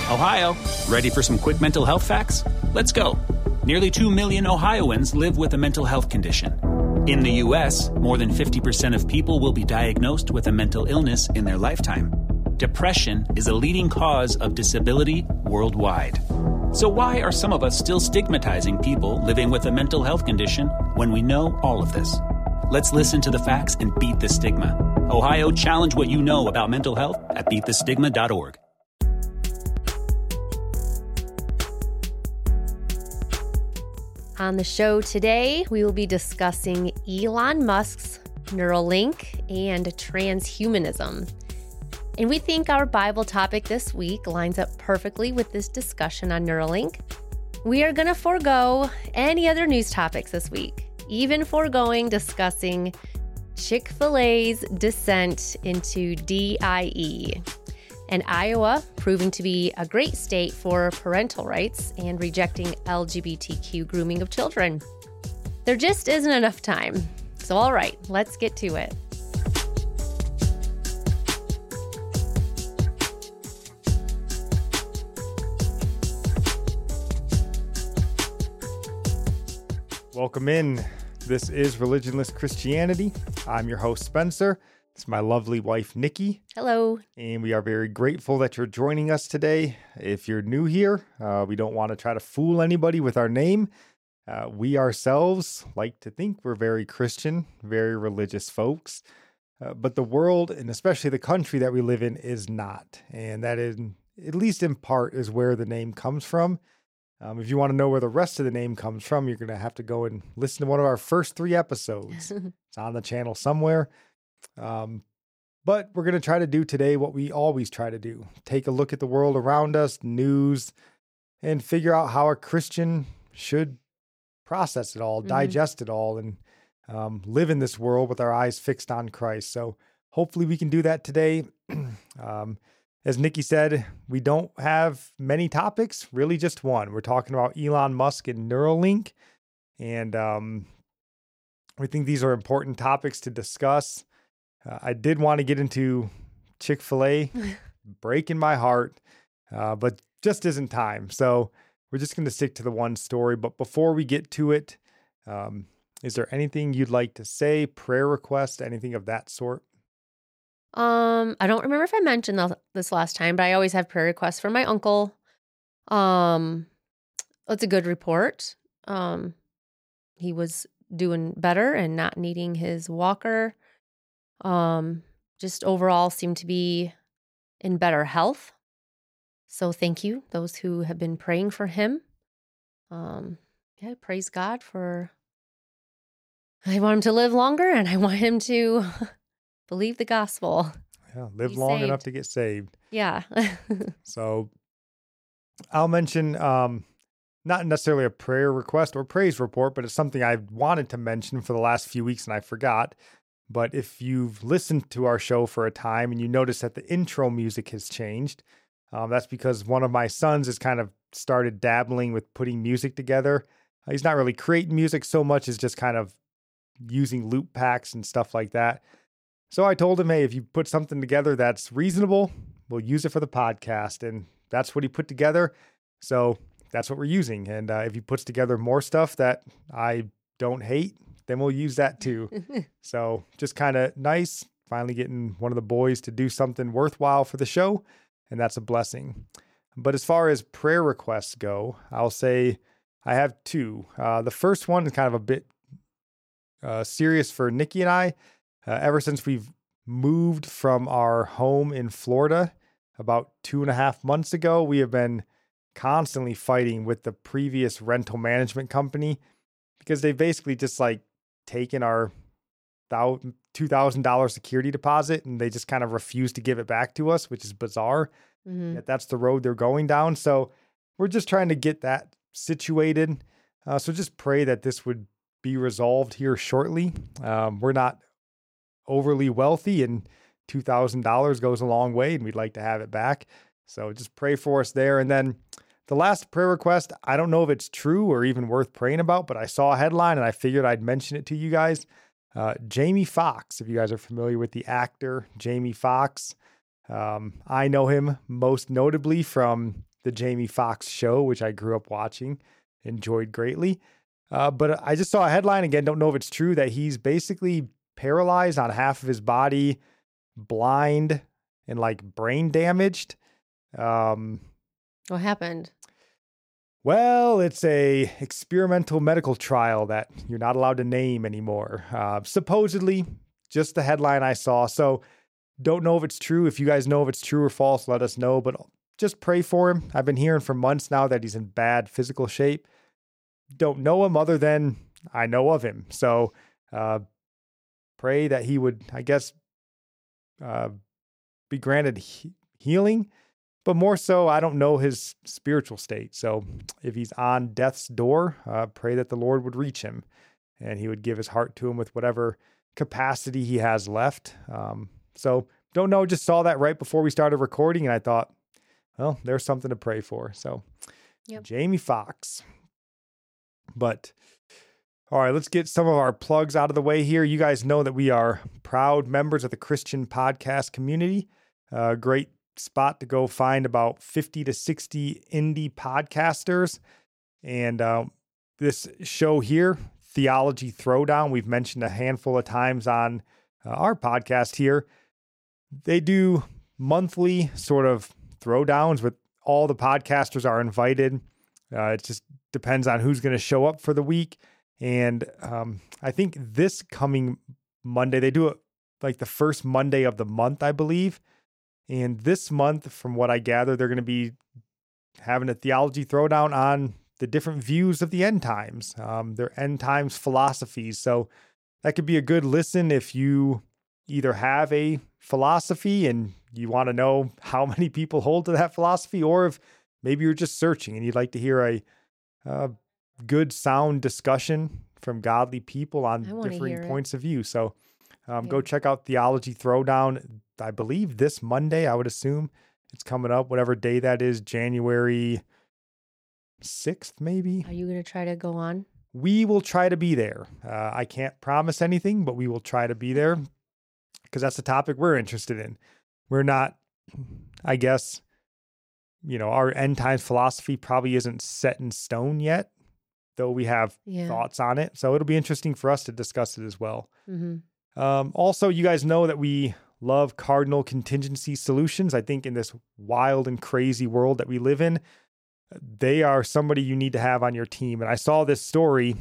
Ohio, ready for some quick mental health facts? Let's go. Nearly 2 million Ohioans live with a mental health condition. In the U.S., more than 50% of people will be diagnosed with a mental illness in their lifetime. Depression is a leading cause of disability worldwide. So why are some of us still stigmatizing people living with a mental health condition when we know all of this? Let's listen to the facts and beat the stigma. Ohio, challenge what you know about mental health at beatthestigma.org. On the show today, we will be discussing Elon Musk's Neuralink and transhumanism. And we think our Bible topic this week lines up perfectly with this discussion on Neuralink. We are going to forego any other news topics this week, even foregoing discussing Chick-fil-A's descent into DIE, and Iowa proving to be a great state for parental rights and rejecting LGBTQ grooming of children. There just isn't enough time. So all right, let's get to it. Welcome in. This is Religionless Christianity. I'm your host, Spencer. It's my lovely wife, Nikki. Hello. And we are very grateful that you're joining us today. If you're new here, we don't want to try to fool anybody with our name. We ourselves like to think we're very Christian, very religious folks. But the world, and especially the country that we live in, is not. And that is, at least in part, is where the name comes from. If you want to know where the rest of the name comes from, you're going to have to go and listen to one of our first 3 episodes. It's on the channel somewhere. But we're going to try to do today what we always try to do. Take a look at the world around us, news, and figure out how a Christian should process it all, digest it all, and live in this world with our eyes fixed on Christ. So hopefully we can do that today. As Nikki said, we don't have many topics, really just one. We're talking about Elon Musk and Neuralink, and we think these are important topics to discuss. I did want to get into Chick-fil-A, breaking my heart, but just isn't time. So we're just going to stick to the one story. But before we get to it, is there anything you'd like to say, prayer request, anything of that sort? I don't remember if I mentioned this last time, but I always have prayer requests for my uncle. It's a good report. He was doing better and not needing his walker. Just overall seemed to be in better health. So thank you, those who have been praying for him. Praise God I want him to live longer, and I want him to believe the gospel. Yeah, live long enough to get saved. Yeah. So I'll mention not necessarily a prayer request or praise report, but it's something I've wanted to mention for the last few weeks and I forgot. But if you've listened to our show for a time and you notice that the intro music has changed, that's because one of my sons has kind of started dabbling with putting music together. He's not really creating music so much as just kind of using loop packs and stuff like that. So I told him, hey, if you put something together that's reasonable, we'll use it for the podcast. And that's what he put together. So that's what we're using. And if he puts together more stuff that I don't hate, then we'll use that too. So just kind of nice, finally getting one of the boys to do something worthwhile for the show. And that's a blessing. But as far as prayer requests go, I'll say I have 2. The first one is kind of a bit serious for Nikki and I. Ever since we've moved from our home in Florida about 2.5 months ago, we have been constantly fighting with the previous rental management company because they basically just like taken our $2,000 security deposit and they just kind of refuse to give it back to us, which is bizarre. Mm-hmm. Yet that's the road they're going down. So we're just trying to get that situated. So just pray that this would be resolved here shortly. We're not overly wealthy and $2,000 goes a long way and we'd like to have it back. So just pray for us there. And then the last prayer request, I don't know if it's true or even worth praying about, but I saw a headline and I figured I'd mention it to you guys. Jamie Foxx, if you guys are familiar with the actor Jamie Foxx, I know him most notably from the Jamie Foxx show, which I grew up watching, enjoyed greatly. But I just saw a headline again, don't know if it's true, that he's basically paralyzed on half of his body, blind, and like brain damaged. What happened? Well, it's a experimental medical trial that you're not allowed to name anymore. Supposedly, just the headline I saw. So don't know if it's true. If you guys know if it's true or false, let us know. But just pray for him. I've been hearing for months now that he's in bad physical shape. Don't know him other than I know of him. So pray that he would, I guess, be granted healing. But more so, I don't know his spiritual state. So if he's on death's door, pray that the Lord would reach him and he would give his heart to him with whatever capacity he has left. So don't know, just saw that right before we started recording. And I thought, well, there's something to pray for. So Jamie Foxx. But all right, let's get some of our plugs out of the way here. You guys know that we are proud members of the Christian podcast community. Great spot to go find about 50 to 60 indie podcasters. And this show here, Theology Throwdown, we've mentioned a handful of times on our podcast here. They do monthly sort of throwdowns with all the podcasters are invited. It just depends on who's going to show up for the week. And I think this coming Monday, they do it like the first Monday of the month, I believe. And this month, from what I gather, they're going to be having a theology throwdown on the different views of the end times, their end times philosophies. So that could be a good listen if you either have a philosophy and you want to know how many people hold to that philosophy, or if maybe you're just searching and you'd like to hear a good, sound discussion from godly people on different points of view. So go check out Theology Throwdown. I believe this Monday, I would assume it's coming up, whatever day that is, January 6th, maybe. Are you going to try to go on? We will try to be there. I can't promise anything, but we will try to be there because that's the topic we're interested in. We're not, I guess, our end times philosophy probably isn't set in stone yet, though we have thoughts on it. So it'll be interesting for us to discuss it as well. Mm-hmm. Also, you guys know that we love Cardinal Contingency Solutions. I think in this wild and crazy world that we live in, they are somebody you need to have on your team. And I saw this story.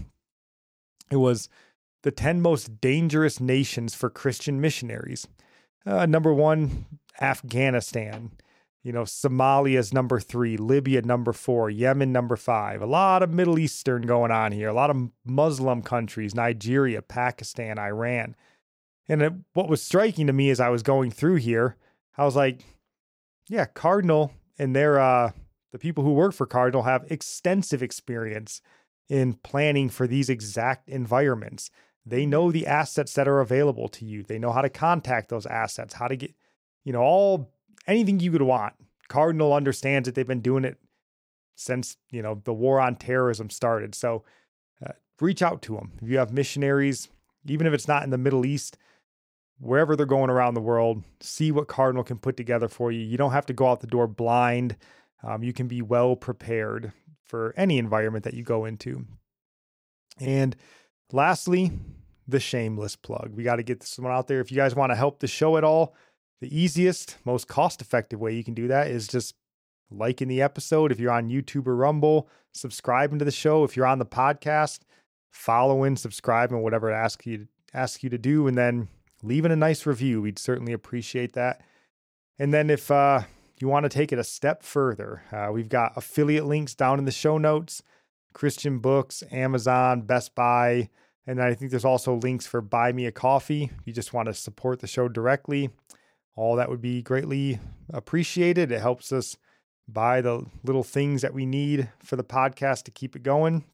It was the 10 most dangerous nations for Christian missionaries. Number 1, Afghanistan. Somalia's number 3, Libya number 4, Yemen number 5. A lot of Middle Eastern going on here. A lot of Muslim countries, Nigeria, Pakistan, Iran. And what was striking to me as I was going through here, I was like, yeah, Cardinal and the people who work for Cardinal have extensive experience in planning for these exact environments. They know the assets that are available to you. They know how to contact those assets, how to get, anything you could want. Cardinal understands that they've been doing it since, the war on terrorism started. So reach out to them. If you have missionaries, even if it's not in the Middle East, wherever they're going around the world, see what Cardinal can put together for you. You don't have to go out the door blind. You can be well prepared for any environment that you go into. And lastly, the shameless plug. We got to get this one out there. If you guys want to help the show at all, the easiest, most cost-effective way you can do that is just liking the episode. If you're on YouTube or Rumble, subscribing to the show. If you're on the podcast, following, subscribing, whatever it asks you to do, and then leaving a nice review. We'd certainly appreciate that. And then if you want to take it a step further, we've got affiliate links down in the show notes, Christian Books, Amazon, Best Buy, and I think there's also links for Buy Me a Coffee. If you just want to support the show directly, all that would be greatly appreciated. It helps us buy the little things that we need for the podcast to keep it going.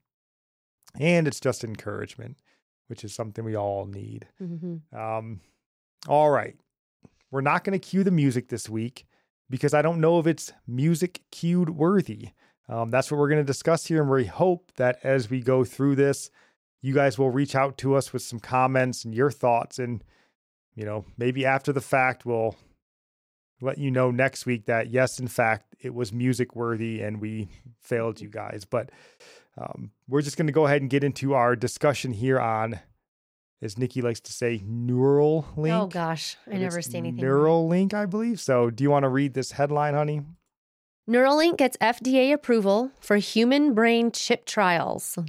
And it's just encouragement, which is something we all need. Mm-hmm. All right. We're not going to cue the music this week because I don't know if it's music cued worthy. That's what we're going to discuss here. And we hope that as we go through this, you guys will reach out to us with some comments and your thoughts. And, maybe after the fact, we'll let you know next week that yes, in fact, it was music worthy and we failed you guys. But we're just going to go ahead and get into our discussion here on, as Nikki likes to say, Neuralink. Oh gosh, I never say anything. Neuralink, I believe. So do you want to read this headline, honey? Neuralink gets FDA approval for human brain chip trials.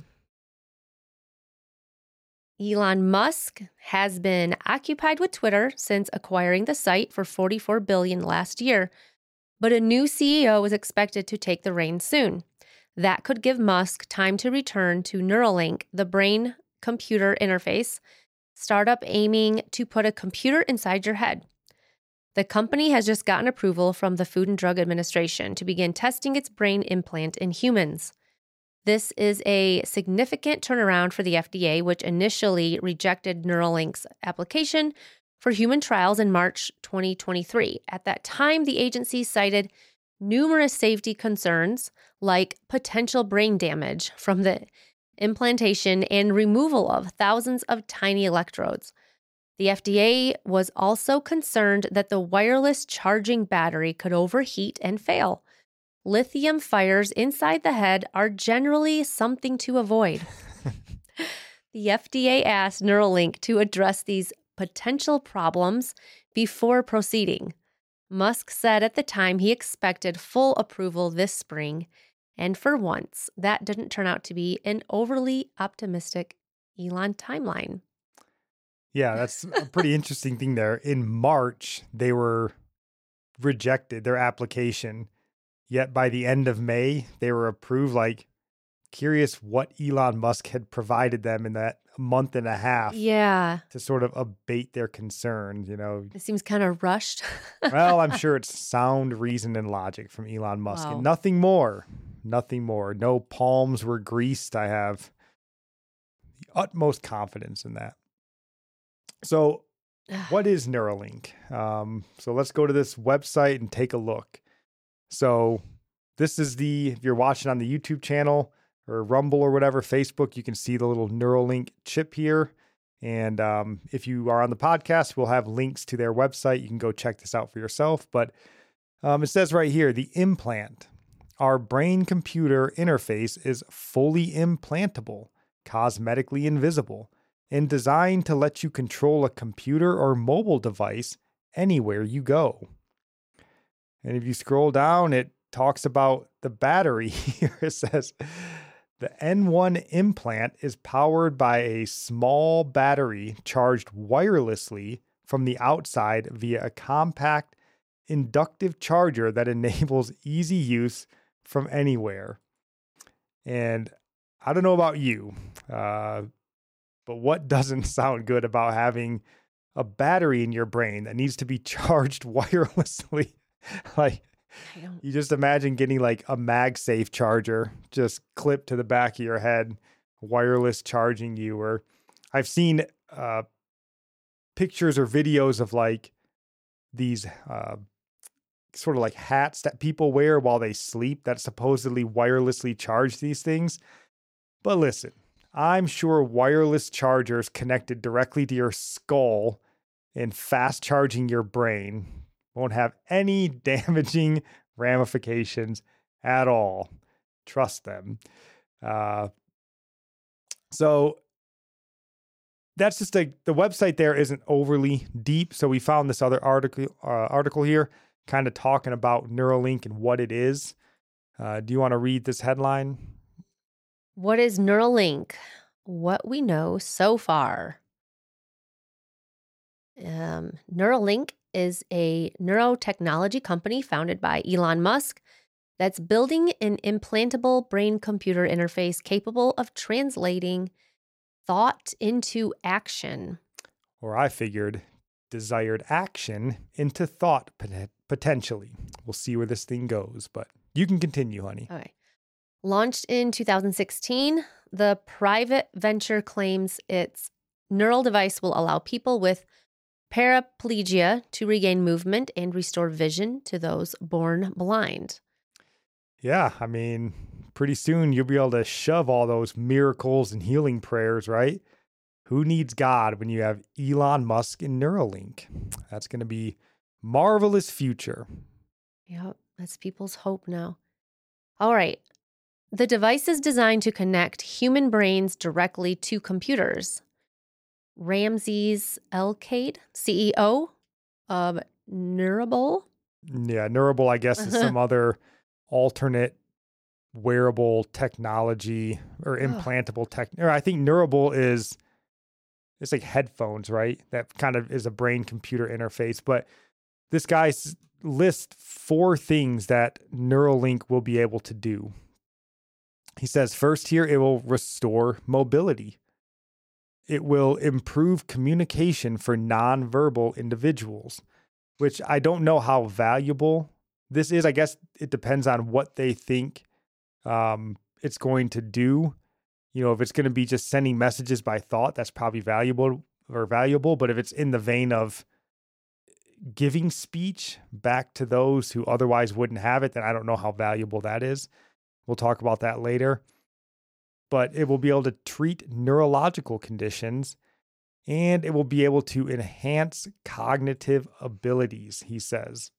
Elon Musk has been occupied with Twitter since acquiring the site for $44 billion last year, but a new CEO is expected to take the reins soon. That could give Musk time to return to Neuralink, the brain-computer interface startup aiming to put a computer inside your head. The company has just gotten approval from the Food and Drug Administration to begin testing its brain implant in humans. This is a significant turnaround for the FDA, which initially rejected Neuralink's application for human trials in March 2023. At that time, the agency cited numerous safety concerns like potential brain damage from the implantation and removal of thousands of tiny electrodes. The FDA was also concerned that the wireless charging battery could overheat and fail. Lithium fires inside the head are generally something to avoid. The FDA asked Neuralink to address these potential problems before proceeding. Musk said at the time he expected full approval this spring, and for once, that didn't turn out to be an overly optimistic Elon timeline. Yeah, that's a pretty interesting thing there. In March, they were rejected, their application. Yet by the end of May, they were approved. Like, curious what Elon Musk had provided them in that month and a half. Yeah. To sort of abate their concerns, you know. It seems kind of rushed. Well, I'm sure it's sound reason and logic from Elon Musk. Wow. And nothing more. Nothing more. No palms were greased. I have the utmost confidence in that. So what is Neuralink? So let's go to this website and take a look. So this is if you're watching on the YouTube channel or Rumble or whatever, Facebook, you can see the little Neuralink chip here. And if you are on the podcast, we'll have links to their website. You can go check this out for yourself. But it says right here, the implant, our brain-computer interface is fully implantable, cosmetically invisible, and designed to let you control a computer or mobile device anywhere you go. And if you scroll down, it talks about the battery here. It says the N1 implant is powered by a small battery charged wirelessly from the outside via a compact inductive charger that enables easy use from anywhere. And I don't know about you, but what doesn't sound good about having a battery in your brain that needs to be charged wirelessly? Like, you just imagine getting like a MagSafe charger just clipped to the back of your head, wireless charging you. Or I've seen pictures or videos of like these sort of like hats that people wear while they sleep that supposedly wirelessly charge these things. But listen, I'm sure wireless chargers connected directly to your skull and fast charging your brain won't have any damaging ramifications at all. Trust them. So that's just the website there isn't overly deep. So we found this other article here kind of talking about Neuralink and what it is. Do you want to read this headline? What is Neuralink? What we know so far. Neuralink is a neurotechnology company founded by Elon Musk that's building an implantable brain-computer interface capable of translating thought into action. Or I figured desired action into thought potentially. We'll see where this thing goes, but you can continue, honey. Okay. Launched in 2016, the private venture claims its neural device will allow people with paraplegia to regain movement and restore vision to those born blind. Yeah, I mean, pretty soon you'll be able to shove all those miracles and healing prayers, right? Who needs God when you have Elon Musk and Neuralink? That's going to be marvelous future. Yep, that's people's hope now. All right. The device is designed to connect human brains directly to computers. Ramses Elkade, CEO of Neurable. Yeah, Neurable, I guess, is some other alternate wearable technology or implantable tech. Or I think Neurable it's like headphones, right? That kind of is a brain-computer interface. But this guy lists 4 things that Neuralink will be able to do. He says, first here, it will restore mobility. It will improve communication for nonverbal individuals, which I don't know how valuable this is. I guess it depends on what they think it's going to do. You know, if it's going to be just sending messages by thought, that's probably valuable. But if it's in the vein of giving speech back to those who otherwise wouldn't have it, then I don't know how valuable that is. We'll talk about that later. But it will be able to treat neurological conditions, and it will be able to enhance cognitive abilities, he says.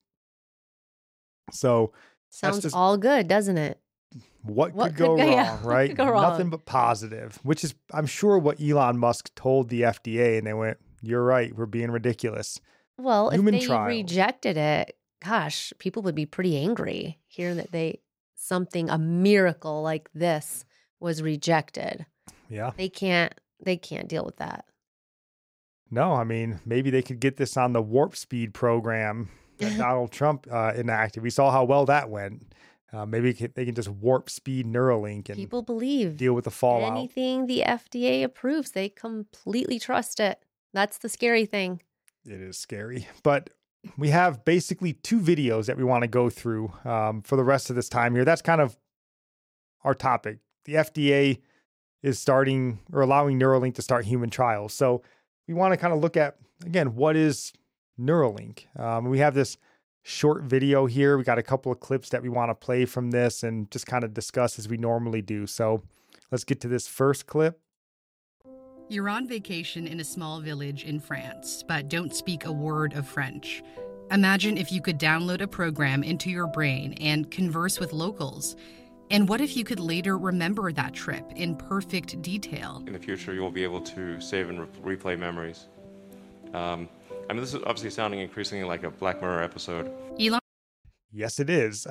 So sounds all good, doesn't it? What could go wrong, right? Nothing but positive, which is, I'm sure, what Elon Musk told the FDA, and they went, "You're right, we're being ridiculous." Well, if they rejected it, gosh, people would be pretty angry hearing that a miracle like this was rejected. Yeah. They can't deal with that. No, I mean, maybe they could get this on the Warp Speed program that Donald Trump enacted. We saw how well that went. Maybe they can just warp speed Neuralink and people believe deal with the fallout. Anything the FDA approves, they completely trust it. That's the scary thing. It is scary. But we have basically 2 videos that we want to go through for the rest of this time here. That's kind of our topic. The FDA is starting or allowing Neuralink to start human trials. So we want to kind of look at, again, what is Neuralink? We have this short video here. We got a couple of clips that we want to play from this and just kind of discuss as we normally do. So let's get to this first clip. You're on vacation in a small village in France, but don't speak a word of French. Imagine if you could download a program into your brain and converse with locals. And what if you could later remember that trip in perfect detail? In the future, you'll be able to save and replay memories. I mean, this is obviously sounding increasingly like a Black Mirror episode. Elon? Yes, it is.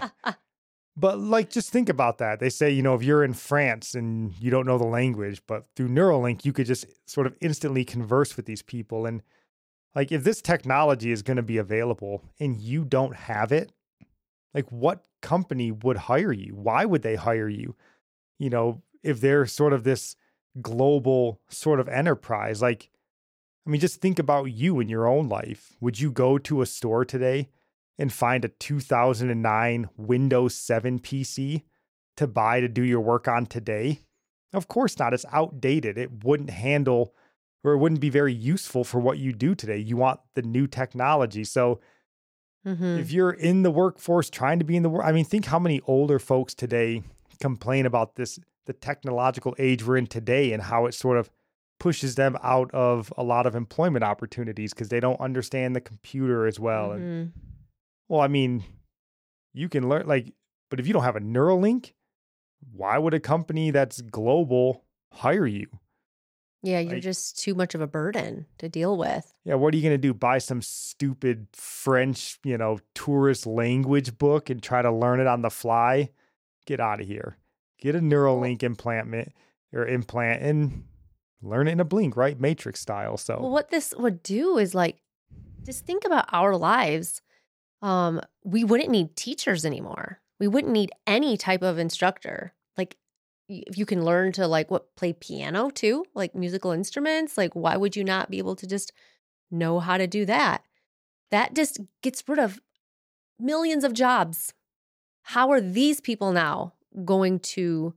But like, just think about that. They say, you know, if you're in France and you don't know the language, but through Neuralink, you could just sort of instantly converse with these people. And like, if this technology is going to be available and you don't have it, like, what company would hire you? Why would they hire you? You know, if they're sort of this global sort of enterprise, like, I mean, just think about you in your own life. Would you go to a store today and find a 2009 Windows 7 PC to buy to do your work on today? Of course not. It's outdated. It wouldn't handle, or it wouldn't be very useful for what you do today. You want the new technology. So if you're in the workforce, trying to be in the work, I mean, think how many older folks today complain about the technological age we're in today and how it sort of pushes them out of a lot of employment opportunities because they don't understand the computer as well. And well, I mean, you can learn, like, but if you don't have a Neuralink, why would a company that's global hire you? Yeah, you're just too much of a burden to deal with. Yeah, what are you going to do? Buy some stupid French, you know, tourist language book and try to learn it on the fly? Get out of here. Get a Neuralink implant and learn it in a blink, right? Matrix style. So well, what this would do is, like, just think about our lives. We wouldn't need teachers anymore. We wouldn't need any type of instructor. Like, if you can learn to, like, play piano too, like musical instruments, like, why would you not be able to just know how to do that? That just gets rid of millions of jobs. How are these people now going to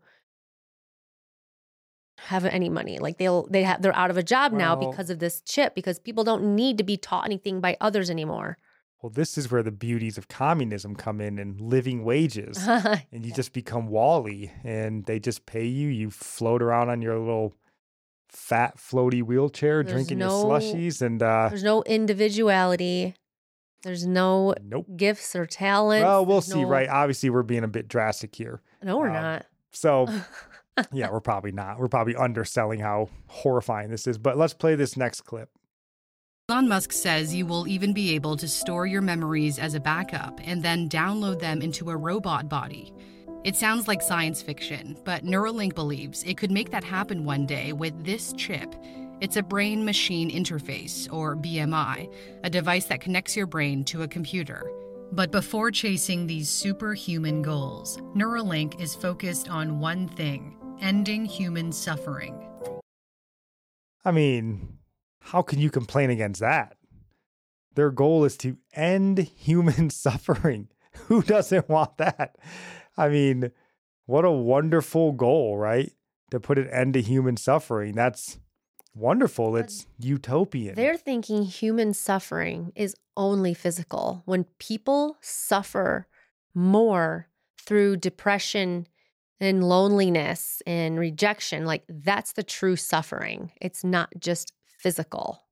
have any money? Like, they're out of a job now because of this chip, because people don't need to be taught anything by others anymore. Well, this is where the beauties of communism come in, and living wages. And you just become Wall-E, and they just pay you. You float around on your little fat floaty wheelchair, drinking your slushies. And there's no individuality. There's no Nope. gifts or talents. Well, we'll There's see, no- right? Obviously, we're being a bit drastic here. No, we're not. So, yeah, we're probably not. We're probably underselling how horrifying this is. But let's play this next clip. Elon Musk says you will even be able to store your memories as a backup and then download them into a robot body. It sounds like science fiction, but Neuralink believes it could make that happen one day with this chip. It's a brain-machine interface, or BMI, a device that connects your brain to a computer. But before chasing these superhuman goals, Neuralink is focused on one thing: ending human suffering. I mean, how can you complain against that? Their goal is to end human suffering. Who doesn't want that? I mean, what a wonderful goal, right? To put an end to human suffering. That's wonderful. It's utopian. They're thinking human suffering is only physical. When people suffer more through depression and loneliness and rejection, like that's the true suffering. It's not just physical.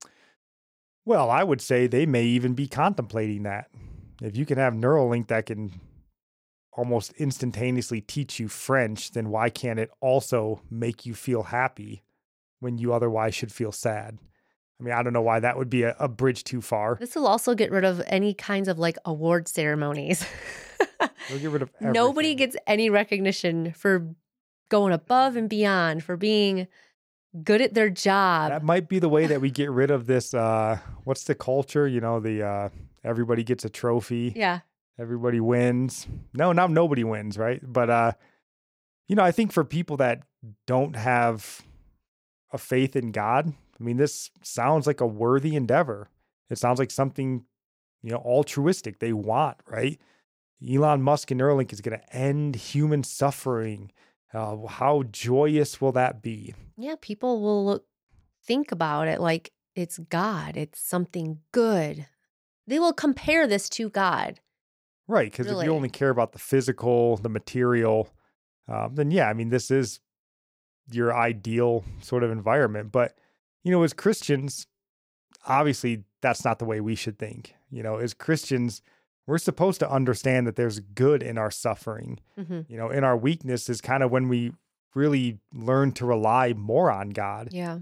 Well, I would say they may even be contemplating that. If you can have Neuralink that can almost instantaneously teach you French, then why can't it also make you feel happy when you otherwise should feel sad? I mean, I don't know why that would be a bridge too far. This will also get rid of any kinds of like award ceremonies. We'll get rid of everything. Nobody gets any recognition for going above and beyond, for being good at their job. That might be the way that we get rid of this. What's the culture? You know, the everybody gets a trophy. Yeah. Everybody wins. No, now nobody wins, right? But you know, I think for people that don't have a faith in God, I mean, this sounds like a worthy endeavor. It sounds like something, you know, altruistic they want, right? Elon Musk and Neuralink is going to end human suffering. How joyous will that be? Yeah, people will think about it like it's God. It's something good. They will compare this to God. Right, because if Really. you only care about the physical, the material, then yeah, I mean, this is your ideal sort of environment. But, you know, as Christians, obviously that's not the way we should think. You know, as Christians, we're supposed to understand that there's good in our suffering. Mm-hmm. You know, in our weakness is kind of when we really learn to rely more on God. Yeah.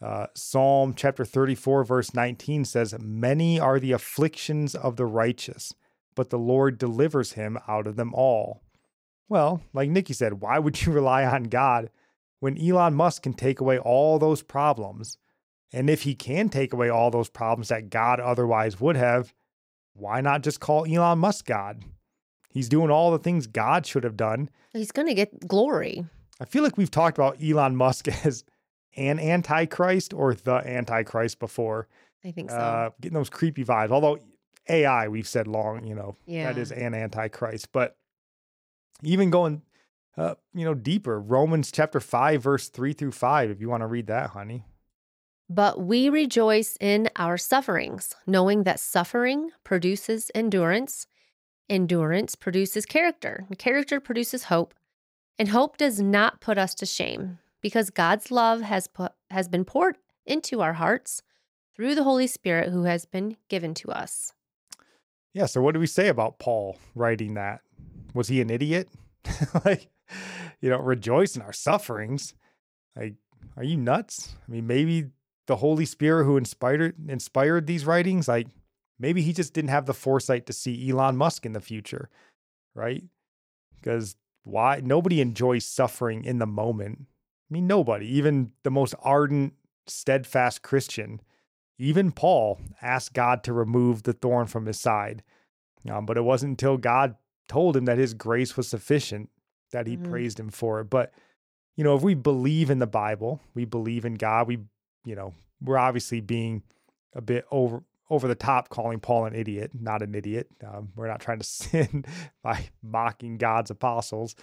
Psalm chapter 34, verse 19 says, "Many are the afflictions of the righteous, but the Lord delivers him out of them all." Well, like Nikki said, why would you rely on God when Elon Musk can take away all those problems? And if he can take away all those problems that God otherwise would have, why not just call Elon Musk God? He's doing all the things God should have done. He's going to get glory. I feel like we've talked about Elon Musk as an antichrist or the antichrist before. I think so. Getting those creepy vibes. Although AI, we've said long, you know, Yeah. that is an antichrist. But even going, you know, deeper, Romans chapter 5, verse 3-5, if you want to read that, honey. But we rejoice in our sufferings, knowing that suffering produces endurance. Endurance produces character. And character produces hope. And hope does not put us to shame, because God's love has been poured into our hearts through the Holy Spirit who has been given to us. Yeah, so what do we say about Paul writing that? Was he an idiot? Like, you know, rejoice in our sufferings. Like, are you nuts? I mean, maybe the Holy Spirit who inspired these writings, like maybe he just didn't have the foresight to see Elon Musk in the future, right? Because why? Nobody enjoys suffering in the moment. I mean, nobody, even the most ardent, steadfast Christian, even Paul asked God to remove the thorn from his side. But it wasn't until God told him that his grace was sufficient that he praised him for it. But, you know, if we believe in the Bible, we believe in God, we're obviously being a bit over the top calling Paul an idiot, not an idiot. We're not trying to sin by mocking God's apostles.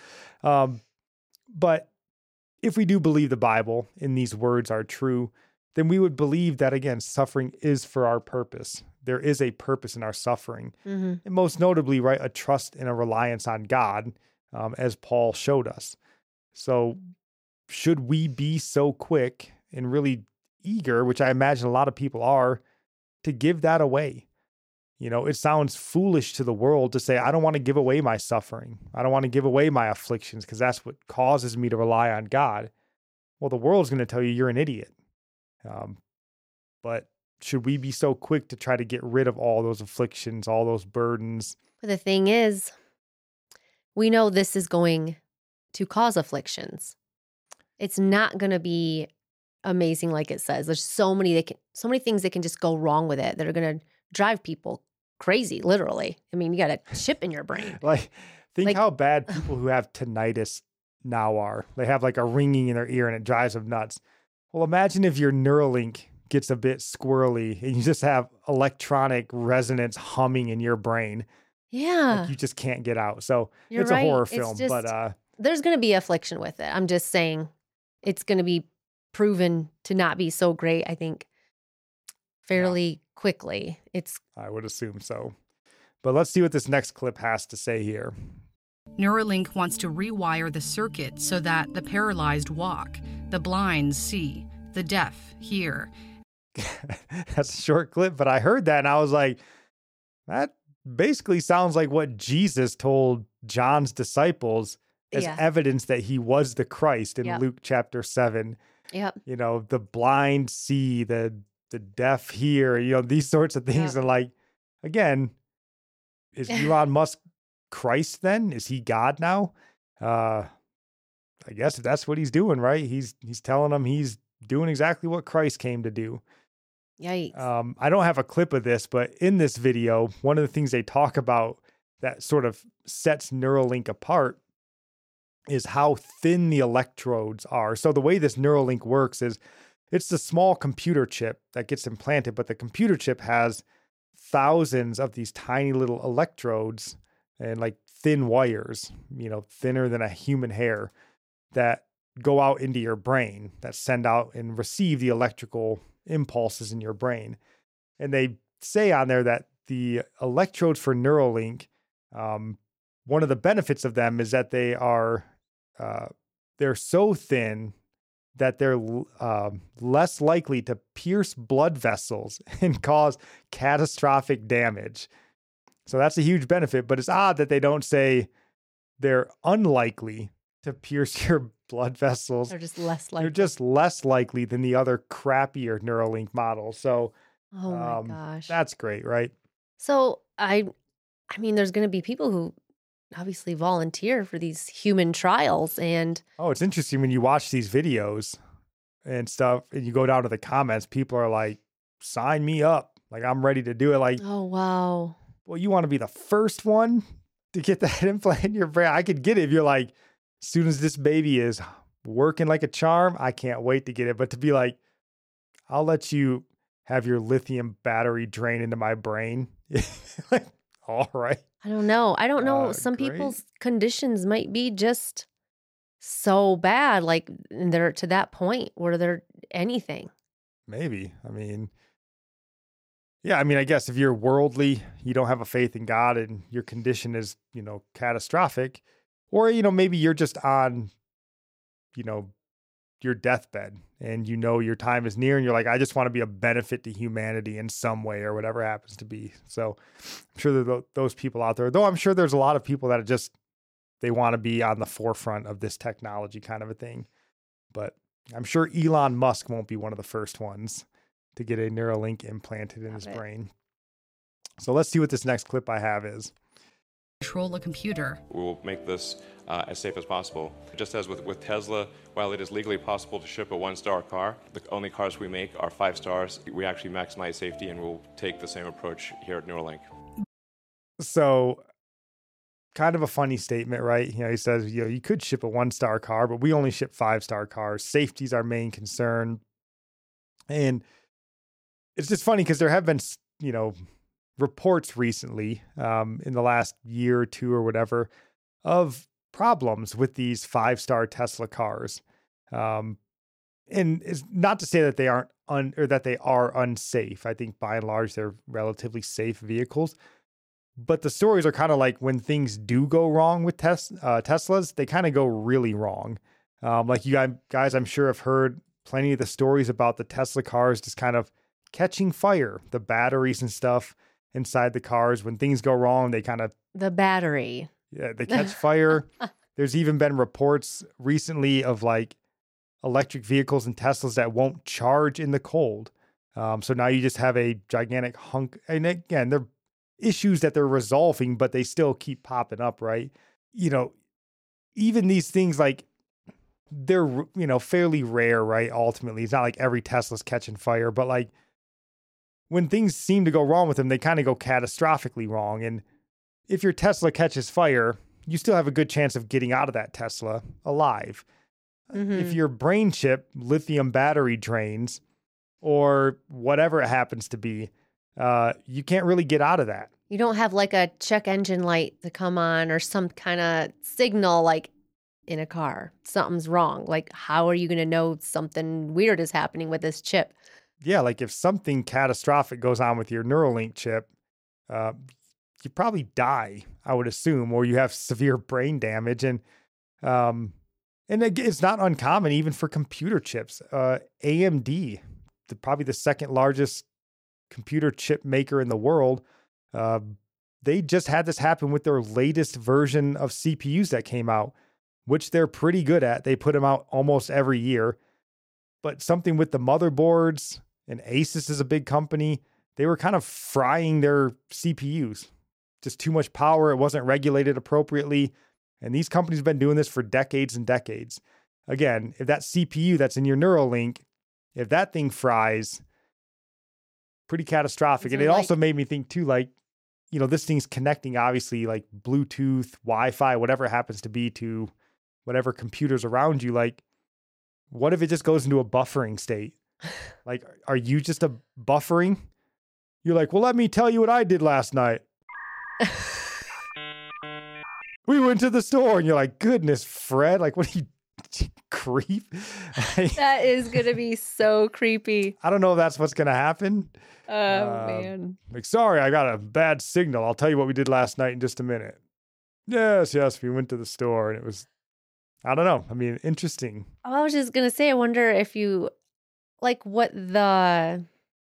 But if we do believe the Bible and these words are true, then we would believe that, again, suffering is for our purpose. There is a purpose in our suffering. Mm-hmm. And most notably, right, a trust and a reliance on God, as Paul showed us. So should we be so quick and really eager, which I imagine a lot of people are, to give that away? It sounds foolish to the world to say, I don't want to give away my suffering. I don't want to give away my afflictions because that's what causes me to rely on God. Well, the world's going to tell you you're an idiot. But should we be so quick to try to get rid of all those afflictions, all those burdens? But the thing is, we know this is going to cause afflictions. It's not going to be amazing like it says. There's so many things that can just go wrong with it that are going to drive people crazy, literally. I mean, you got a chip in your brain. Think how bad people who have tinnitus now are. They have like a ringing in their ear and it drives them nuts. Well, imagine if your Neuralink gets a bit squirrely and you just have electronic resonance humming in your brain. Yeah. Like you just can't get out. So You're it's right. a horror It's film, just, but there's going to be affliction with it. I'm just saying it's going to be proven to not be so great, I think, fairly quickly. I would assume so. But let's see what this next clip has to say here. Neuralink wants to rewire the circuit so that the paralyzed walk, the blind see, the deaf hear. That's a short clip, but I heard that and I was like, that basically sounds like what Jesus told John's disciples as evidence that he was the Christ in Luke chapter 7. Yep. The blind see, the deaf hear, these sorts of things. And like, again, is Elon Musk Christ then? Is he God now? I guess that's what he's doing, right? He's telling them he's doing exactly what Christ came to do. Yikes. I don't have a clip of this, but in this video, one of the things they talk about that sort of sets Neuralink apart is how thin the electrodes are. So the way this Neuralink works is it's the small computer chip that gets implanted, but the computer chip has thousands of these tiny little electrodes and like thin wires, thinner than a human hair, that go out into your brain, that send out and receive the electrical impulses in your brain. And they say on there that the electrodes for Neuralink, one of the benefits of them is that they're so thin that they're less likely to pierce blood vessels and cause catastrophic damage. So that's a huge benefit, but it's odd that they don't say they're unlikely to pierce your blood vessels. They're just less likely. They're just less likely than the other crappier Neuralink models. So, oh my gosh, that's great, right? So I mean, there's going to be people who obviously volunteer for these human trials, and it's interesting when you watch these videos and stuff, and you go down to the comments. People are like, "Sign me up! Like I'm ready to do it." Like, oh wow, well, you want to be the first one to get that implant in your brain? I could get it if you're like, as soon as this baby is working like a charm, I can't wait to get it. But to be like, I'll let you have your lithium battery drain into my brain. Like, all right. I don't know. Some great. people's conditions might be just so bad, like they're to that point where they're anything. Maybe. I guess if you're worldly, you don't have a faith in God and your condition is, catastrophic, or, maybe you're just on, your deathbed and your time is near and you're like, I just want to be a benefit to humanity in some way or whatever happens to be. So I'm sure there are those people out there, though I'm sure there's a lot of people that they want to be on the forefront of this technology kind of a thing. But I'm sure Elon Musk won't be one of the first ones to get a Neuralink implanted in his brain. So let's see what this next clip I have is. Control a computer. We will make this as safe as possible. Just as with Tesla, while it is legally possible to ship a 1-star car, the only cars we make are 5 stars. We actually maximize safety, and we'll take the same approach here at Neuralink. So, kind of a funny statement, right? He says, you could ship a 1-star car, but we only ship 5-star cars. Safety's our main concern. And it's just funny because there have been, reports recently in the last year or two or whatever of problems with these 5-star Tesla cars. And it's not to say that they aren't or that they are unsafe. I think by and large, they're relatively safe vehicles. But the stories are kind of like when things do go wrong with Teslas, they kind of go really wrong. Like you guys, I'm sure have heard plenty of the stories about the Tesla cars just kind of catching fire, the batteries and stuff. inside the cars. When things go wrong, they kind of... The battery. Yeah, they catch fire. There's even been reports recently of like electric vehicles and Teslas that won't charge in the cold. So now you just have a gigantic hunk. And again, they're issues that they're resolving, but they still keep popping up, right? You know, even these things, like, they're, you know, fairly rare, right? Ultimately, it's not like every Tesla's catching fire, but like when things seem to go wrong with them, they kind of go catastrophically wrong. And if your Tesla catches fire, you still have a good chance of getting out of that Tesla alive. Mm-hmm. If your brain chip, lithium battery drains, or whatever it happens to be, you can't really get out of that. You don't have like a check engine light to come on or some kind of signal like in a car. Something's wrong. Like, how are you going to know something weird is happening with this chip? Yeah, like if something catastrophic goes on with your Neuralink chip, you probably die, I would assume, or you have severe brain damage. And it's not uncommon even for computer chips. AMD, probably the second largest computer chip maker in the world, they just had this happen with their latest version of CPUs that came out, which they're pretty good at. They put them out almost every year. But something with the motherboards, and Asus is a big company, they were kind of frying their CPUs. Just too much power. It wasn't regulated appropriately. And these companies have been doing this for decades and decades. Again, if that CPU that's in your Neuralink, if that thing fries, pretty catastrophic. And it also made me think too, like, you know, this thing's connecting obviously like Bluetooth, Wi-Fi, whatever it happens to be, to whatever computers around you. Like, what if it just goes into a buffering state? Like, are you just a buffering? You're like, well, let me tell you what I did last night. We went to the store, and you're like, goodness, Fred, like, what are you, creep? That is going to be so creepy. I don't know if that's what's going to happen. Oh, man. Like, sorry, I got a bad signal. I'll tell you what we did last night in just a minute. Yes, we went to the store, and it was, I don't know. I mean, interesting. I was just going to say, I wonder if you, like, what the,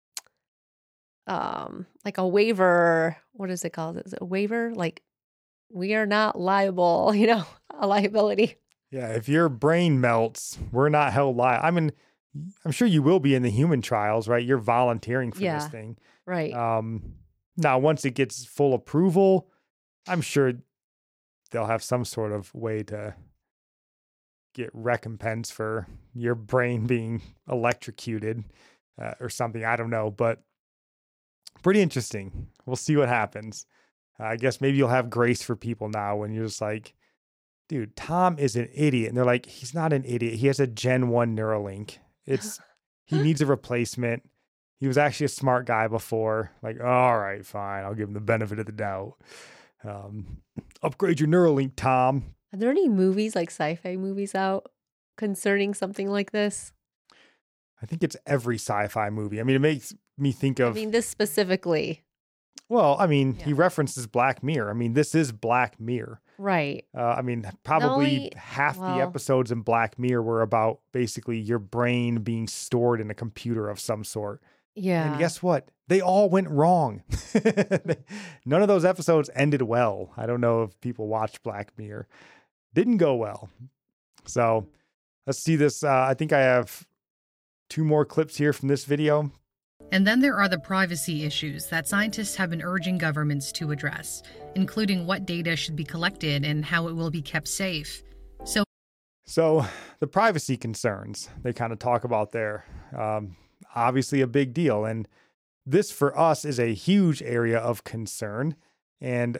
like a waiver, what is it called? Is it a waiver? Like, we are not liable, you know, a liability. Yeah, if your brain melts, we're not held liable. I mean, I'm sure you will be in the human trials, right? You're volunteering for this thing. Right. Now, once it gets full approval, I'm sure they'll have some sort of way to get recompense for your brain being electrocuted or something. I don't know, but pretty interesting. We'll see what happens. I guess maybe you'll have grace for people now when you're just like, dude, Tom is an idiot. And they're like, he's not an idiot. He has a Gen 1 Neuralink. He needs a replacement. He was actually a smart guy before. Like, all right, fine. I'll give him the benefit of the doubt. Upgrade your Neuralink, Tom. Are there any movies, like sci-fi movies out concerning something like this? I think it's every sci-fi movie. I mean, it makes me think of... I mean, this specifically. Well, I mean, he references Black Mirror. I mean, this is Black Mirror. Right. I mean, probably half the episodes in Black Mirror were about basically your brain being stored in a computer of some sort. Yeah. And guess what? They all went wrong. None of those episodes ended well. I don't know if people watched Black Mirror. Didn't go well. So let's see this. I think I have 2 more clips here from this video. And then there are the privacy issues that scientists have been urging governments to address, including what data should be collected and how it will be kept safe. So the privacy concerns they kind of talk about there, obviously a big deal. And this for us is a huge area of concern. And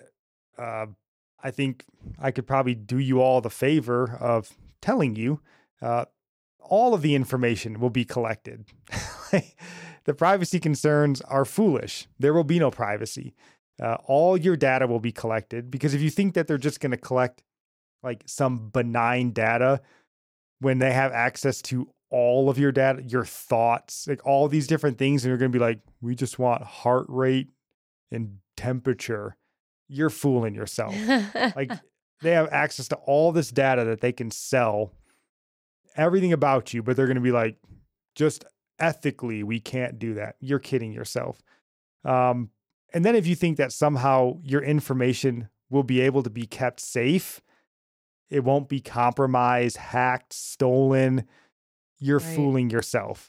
I think I could probably do you all the favor of telling you all of the information will be collected. The privacy concerns are foolish. There will be no privacy. All your data will be collected, because if you think that they're just going to collect like some benign data when they have access to all of your data, your thoughts, like all these different things, and you're going to be like, we just want heart rate and temperature, you're fooling yourself. Like, they have access to all this data that they can sell everything about you, but they're going to be like, just ethically, we can't do that. You're kidding yourself. And And then if you think that somehow your information will be able to be kept safe, it won't be compromised, hacked, stolen, you're Right. fooling yourself.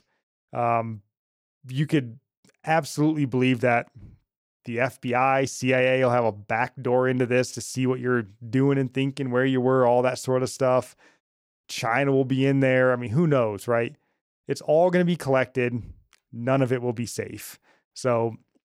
You could absolutely believe that the FBI, CIA will have a back door into this to see what you're doing and thinking, where you were, all that sort of stuff. China will be in there. I mean, who knows, right? It's all going to be collected. None of it will be safe. So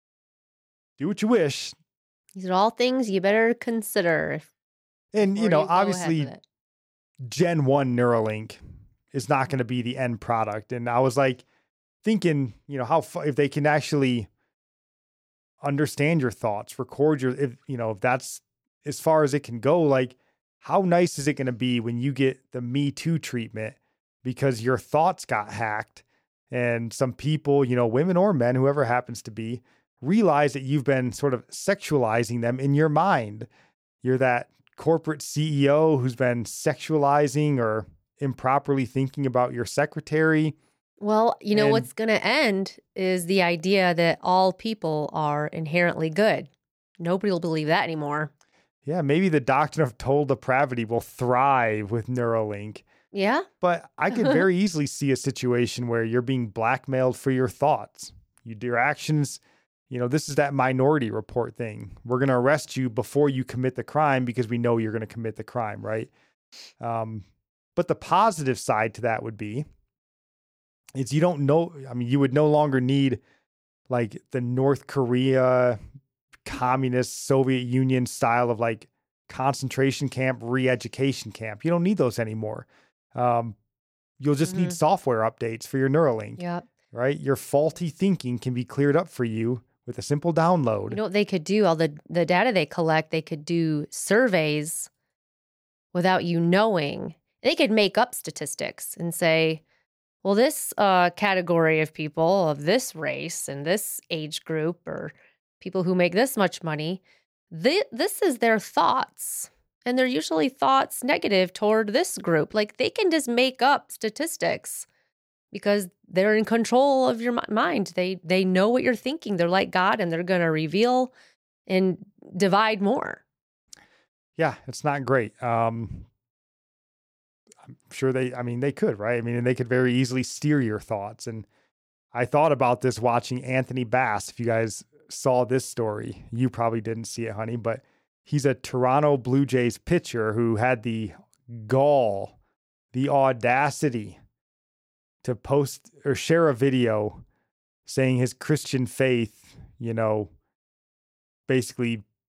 do what you wish. These are all things you better consider. And, before go ahead obviously with it. Gen 1 Neuralink is not going to be the end product. And I was like thinking, if they can actually understand your thoughts, record if that's as far as it can go, like how nice is it going to be when you get the Me Too treatment because your thoughts got hacked and some people, women or men, whoever happens to be, realize that you've been sort of sexualizing them in your mind. You're that corporate CEO who's been sexualizing or improperly thinking about your secretary. Well, And- what's going to end is the idea that all people are inherently good. Nobody will believe that anymore. Yeah, maybe the doctrine of total depravity will thrive with Neuralink. Yeah? But I could very easily see a situation where you're being blackmailed for your thoughts. You do your actions. This is that Minority Report thing. We're going to arrest you before you commit the crime because we know you're going to commit the crime, right? But the positive side to that would be is you would no longer need like the North Korea communist Soviet Union style of like concentration camp, re-education camp. You don't need those anymore. You'll just need software updates for your Neuralink, Yep. right? Your faulty thinking can be cleared up for you with a simple download. You know what they could do? All the data they collect, they could do surveys without you knowing. They could make up statistics and say, well, this category of people of this race and this age group or people who make this much money, this is their thoughts. And they're usually thoughts negative toward this group. Like they can just make up statistics because they're in control of your mind. They know what you're thinking. They're like God, and they're going to reveal and divide more. Yeah, it's not great. I'm sure they could, right? And they could very easily steer your thoughts. And I thought about this watching Anthony Bass. If you guys saw this story, you probably didn't see it, honey, but he's a Toronto Blue Jays pitcher who had the gall, the audacity to post or share a video saying his Christian faith, basically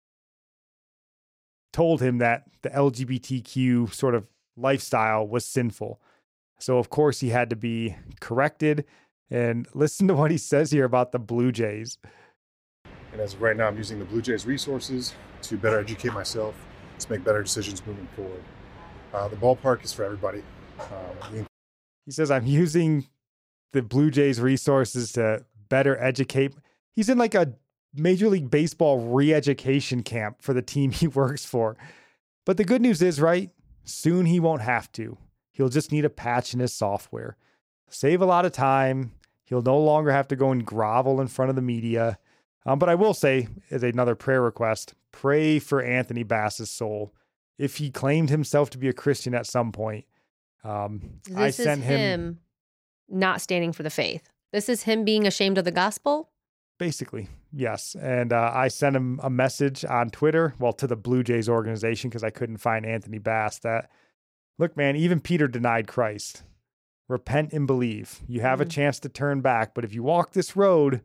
told him that the LGBTQ sort of lifestyle was sinful. So of course he had to be corrected. And listen to what he says here about the Blue Jays. And as of right now, I'm using the Blue Jays resources to better educate myself, to make better decisions moving forward. The ballpark is for everybody. He says, I'm using the Blue Jays resources to better educate. He's in like a Major League Baseball re-education camp for the team he works for. But the good news is, right, soon he won't have to. He'll just need a patch in his software. Save a lot of time. He'll no longer have to go and grovel in front of the media. But I will say, as another prayer request, pray for Anthony Bass's soul. If he claimed himself to be a Christian at some point, I sent him not standing for the faith. This is him being ashamed of the gospel? Basically, yes. And I sent him a message on Twitter, to the Blue Jays organization, because I couldn't find Anthony Bass, that, look, man, even Peter denied Christ. Repent and believe. You have a chance to turn back, but if you walk this road,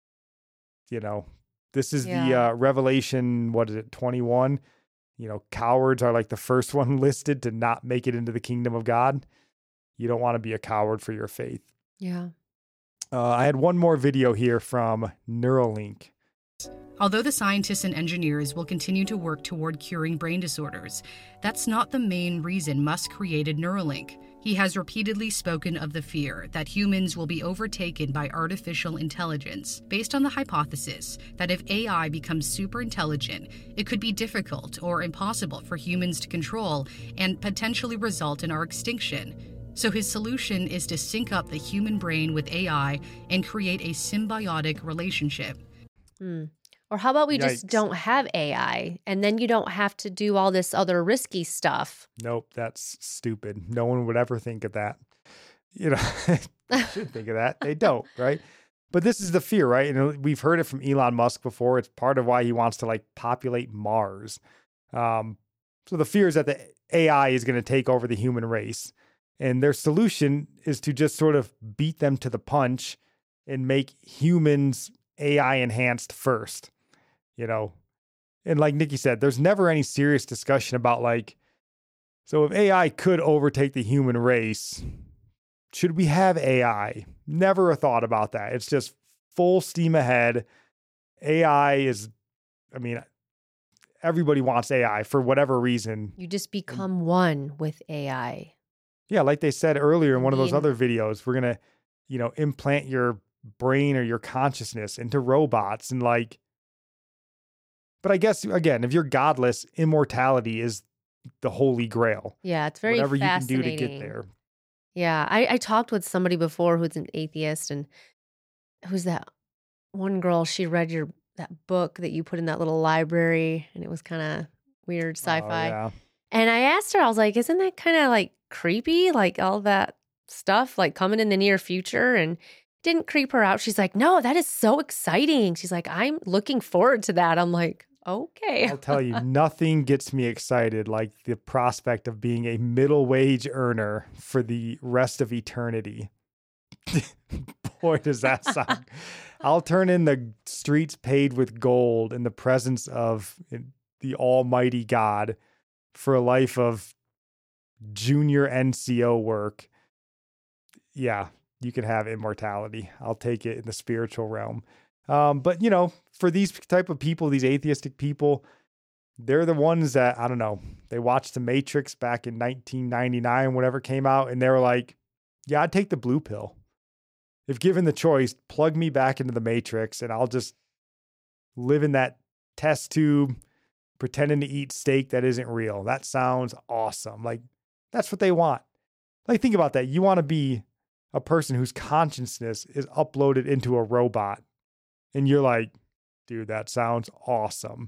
this is the Revelation, 21? Cowards are like the first one listed to not make it into the kingdom of God. You don't want to be a coward for your faith. Yeah. I had one more video here from Neuralink. Although the scientists and engineers will continue to work toward curing brain disorders, that's not the main reason Musk created Neuralink. He has repeatedly spoken of the fear that humans will be overtaken by artificial intelligence, based on the hypothesis that if AI becomes super intelligent, it could be difficult or impossible for humans to control and potentially result in our extinction. So his solution is to sync up the human brain with AI and create a symbiotic relationship. Or how about we just Yikes. don't have AI and then you don't have to do all this other risky stuff? Nope, that's stupid. No one would ever think of that. You know, they should think of that. They don't, right? But this is the fear, right? You know, we've heard it from Elon Musk before. It's part of why he wants to like populate Mars. So the fear is that the AI is going to take over the human race. And their solution is to just sort of beat them to the punch and make humans AI enhanced first, you know? And like Nikki said, there's never any serious discussion about like, so if AI could overtake the human race, should we have AI? Never a thought about that. It's just full steam ahead. AI is, I mean, everybody wants AI for whatever reason. You just become one with AI. Yeah, like they said earlier in one of those other videos, we're going to, you know, implant your brain or your consciousness into robots and like, but I guess, again, if you're godless, immortality is the holy grail. Yeah, it's very whatever fascinating. you can do to get there. Yeah, I talked with somebody before who's an atheist, and who's that one girl? She read that book that you put in that little library, and it was kind of weird sci-fi. Oh, yeah. And I asked her, I was like, isn't that kind of like creepy? Like all that stuff like coming in the near future, and didn't creep her out. She's like, no, that is so exciting. She's like, I'm looking forward to that. I'm like, okay. I'll tell you, nothing gets me excited like the prospect of being a middle wage earner for the rest of eternity. Boy, does that sound. I'll turn in the streets paved with gold in the presence of the Almighty God for a life of junior NCO work. Yeah, you can have immortality. I'll take it in the spiritual realm. But, you know, for these type of people, these atheistic people, they're the ones that, I don't know, they watched The Matrix back in 1999, whatever came out, and they were like, yeah, I'd take the blue pill. If given the choice, plug me back into the Matrix and I'll just live in that test tube, pretending to eat steak that isn't real. That sounds awesome. Like, that's what they want. Like, think about that. You want to be a person whose consciousness is uploaded into a robot. And you're like, dude, that sounds awesome.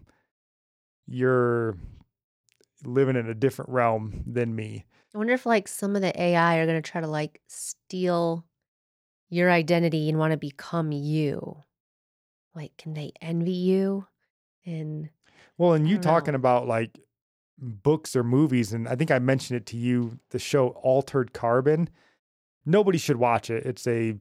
You're living in a different realm than me. I wonder if like some of the AI are going to try to like steal your identity and want to become you. Like, can they envy you? And you don't talking know. about like books or movies, and I think I mentioned it to you, the show Altered Carbon. Nobody should watch it. It's a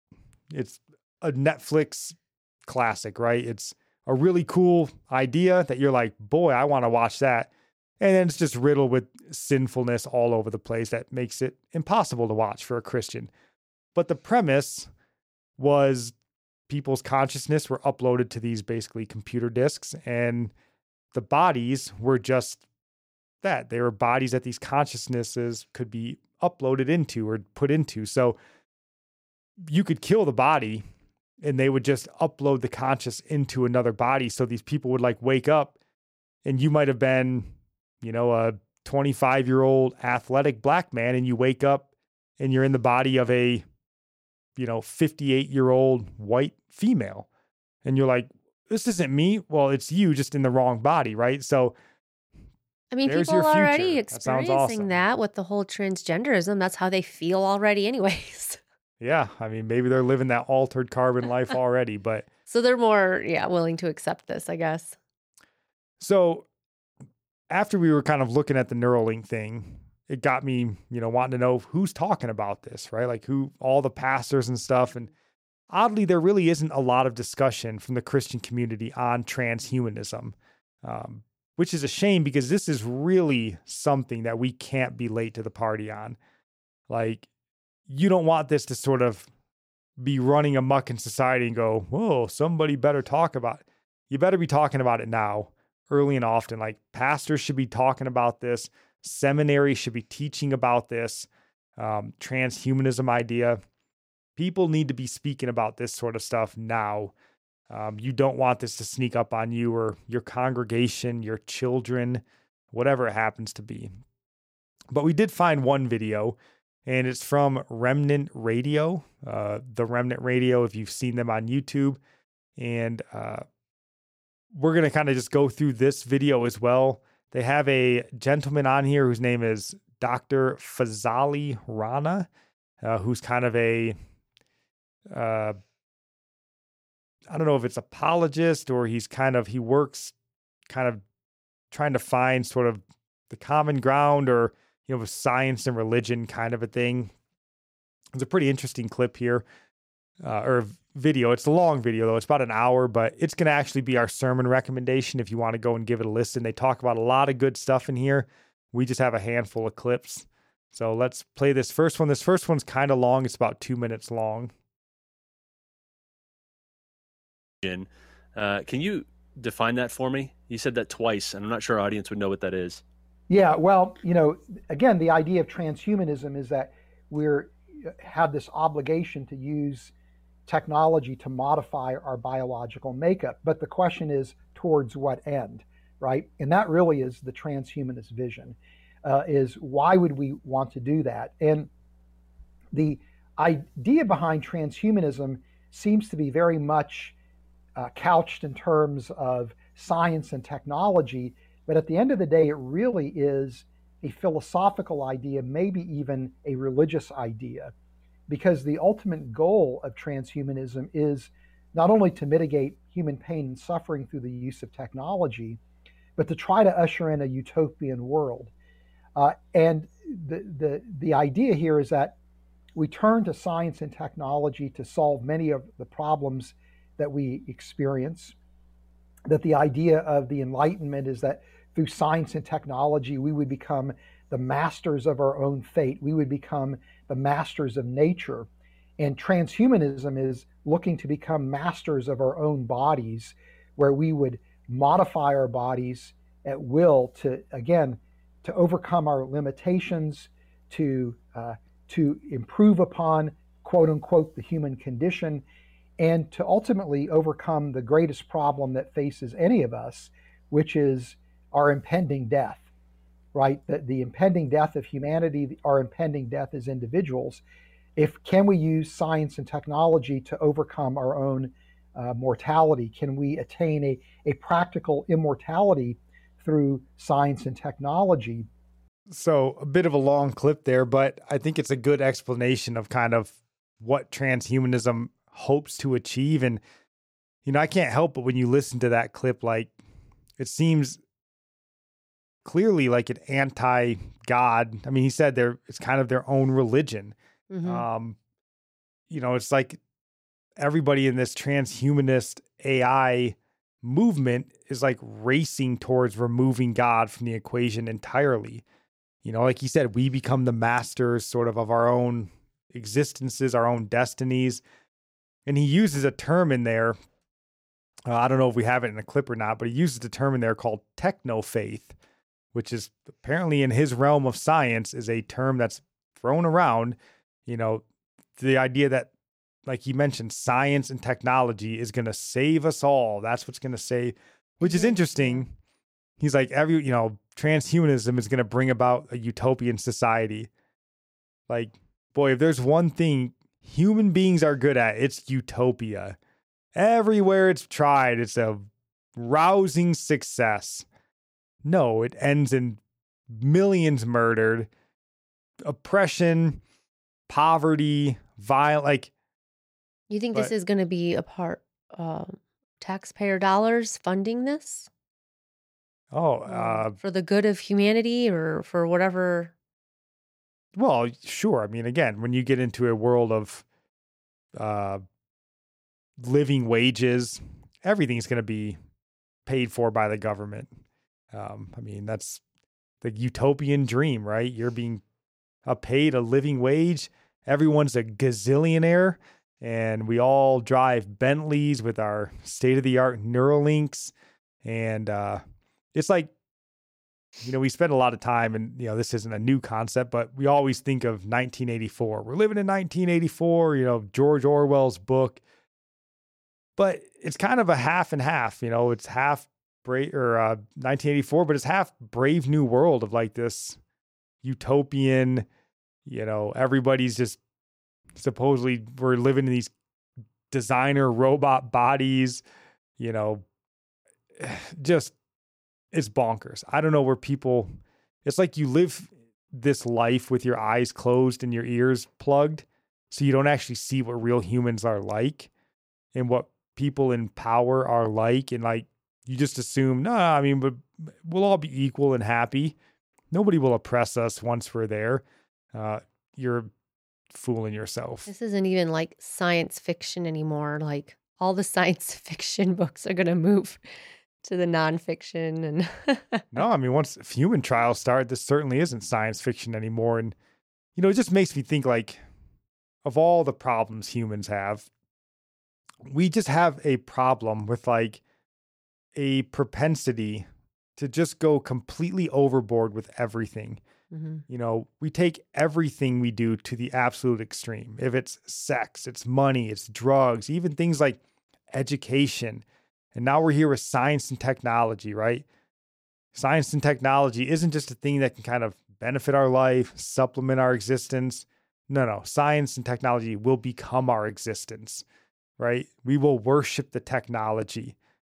Netflix classic, right? It's a really cool idea that you're like, boy, I want to watch that. And then it's just riddled with sinfulness all over the place that makes it impossible to watch for a Christian. But the premise was people's consciousness were uploaded to these basically computer disks, and the bodies were just that. They were bodies that these consciousnesses could be uploaded into or put into. So you could kill the body and they would just upload the conscious into another body. So these people would like wake up and you might have been, you know, a 25-year-old athletic black man, and you wake up and you're in the body of a, you know, 58-year-old white female. And you're like, this isn't me. Well, it's you just in the wrong body, right? So I mean, there's people your are future. already That sounds experiencing awesome. that with the whole transgenderism. That's how they feel already anyways. Yeah, I mean, maybe they're living that altered carbon life already, but So they're more, willing to accept this, I guess. so after we were kind of looking at the Neuralink thing, it got me, you know, wanting to know who's talking about this, right? Like who, all the pastors and stuff. And oddly, there really isn't a lot of discussion from the Christian community on transhumanism, which is a shame because this is really something that we can't be late to the party on. Like, you don't want this to sort of be running amok in society and go, whoa, somebody better talk about it. You better be talking about it now, early and often. Like, pastors should be talking about this. Seminary should be teaching about this transhumanism idea. People need to be speaking about this sort of stuff now. You don't want this to sneak up on you or your congregation, your children, whatever it happens to be. But we did find one video, and it's from Remnant Radio, the Remnant Radio, if you've seen them on YouTube. And we're going to kind of just go through this video as well. They have a gentleman on here whose name is Dr. Fazali Rana, who's kind of a, I don't know if it's apologist or he works kind of trying to find sort of the common ground or, with science and religion kind of a thing. It's a pretty interesting clip here, or video. It's a long video though. It's about an hour, but it's going to actually be our sermon recommendation if you want to go and give it a listen. They talk about a lot of good stuff in here. We just have a handful of clips. So let's play this first one. This first one's kind of long. It's about 2 minutes long. Can you define that for me? You said that twice, and I'm not sure our audience would know what that is. Yeah, well, again, the idea of transhumanism is that have this obligation to use technology to modify our biological makeup. But the question is, towards what end, right? And that really is the transhumanist vision, is why would we want to do that? And the idea behind transhumanism seems to be very much couched in terms of science and technology, but at the end of the day, it really is a philosophical idea, maybe even a religious idea, because the ultimate goal of transhumanism is not only to mitigate human pain and suffering through the use of technology, but to try to usher in a utopian world. And the idea here is that we turn to science and technology to solve many of the problems that we experience, that the idea of the Enlightenment is that through science and technology, we would become the masters of our own fate. We would become the masters of nature. And transhumanism is looking to become masters of our own bodies, where we would modify our bodies at will to overcome our limitations, to improve upon, quote unquote, the human condition, and to ultimately overcome the greatest problem that faces any of us, which is our impending death, right? The impending death of humanity, our impending death as individuals. Can we use science and technology to overcome our own mortality? Can we attain a practical immortality through science and technology? So a bit of a long clip there, but I think it's a good explanation of kind of what transhumanism hopes to achieve. And, I can't help but when you listen to that clip, like, it seems clearly like an anti-God. I mean, he said it's kind of their own religion. Mm-hmm. It's like everybody in this transhumanist AI movement is like racing towards removing God from the equation entirely. Like he said, we become the masters sort of our own existences, our own destinies. And he uses a term in there. I don't know if we have it in a clip or not, but he uses a term in there called techno-faith, which is apparently in his realm of science is a term that's thrown around, the idea that, like he mentioned, science and technology is going to save us all. That's what's going to save, which is interesting. He's like, transhumanism is going to bring about a utopian society. Like, boy, if there's one thing human beings are good at, it's utopia. Everywhere it's tried, it's a rousing success. No, it ends in millions murdered, oppression, poverty, violence. You think this is going to be a part taxpayer dollars funding this? For the good of humanity or for whatever? Well, sure. I mean, again, when you get into a world of living wages, everything's going to be paid for by the government. I mean, that's the utopian dream, right? You're being paid a living wage. Everyone's a gazillionaire, and we all drive Bentleys with our state-of-the-art Neuralinks. And it's like, we spend a lot of time, and, this isn't a new concept, but we always think of 1984. We're living in 1984, George Orwell's book. But it's kind of a half and half, it's half 1984, but it's half Brave New World of like this utopian, everybody's just supposedly we're living in these designer robot bodies, just, it's bonkers. I don't know where people, it's like you live this life with your eyes closed and your ears plugged, so you don't actually see what real humans are like and what people in power are like. And like, you just assume, but we'll all be equal and happy. Nobody will oppress us once we're there. You're fooling yourself. This isn't even like science fiction anymore. Like all the science fiction books are going to move to the nonfiction. And No, once human trials start, this certainly isn't science fiction anymore. And, it just makes me think like, of all the problems humans have, we just have a problem with like a propensity to just go completely overboard with everything. Mm-hmm. We take everything we do to the absolute extreme. If it's sex, it's money, it's drugs, even things like education. And now we're here with science and technology, right? Science and technology isn't just a thing that can kind of benefit our life, supplement our existence. No. Science and technology will become our existence, right? We will worship the technology.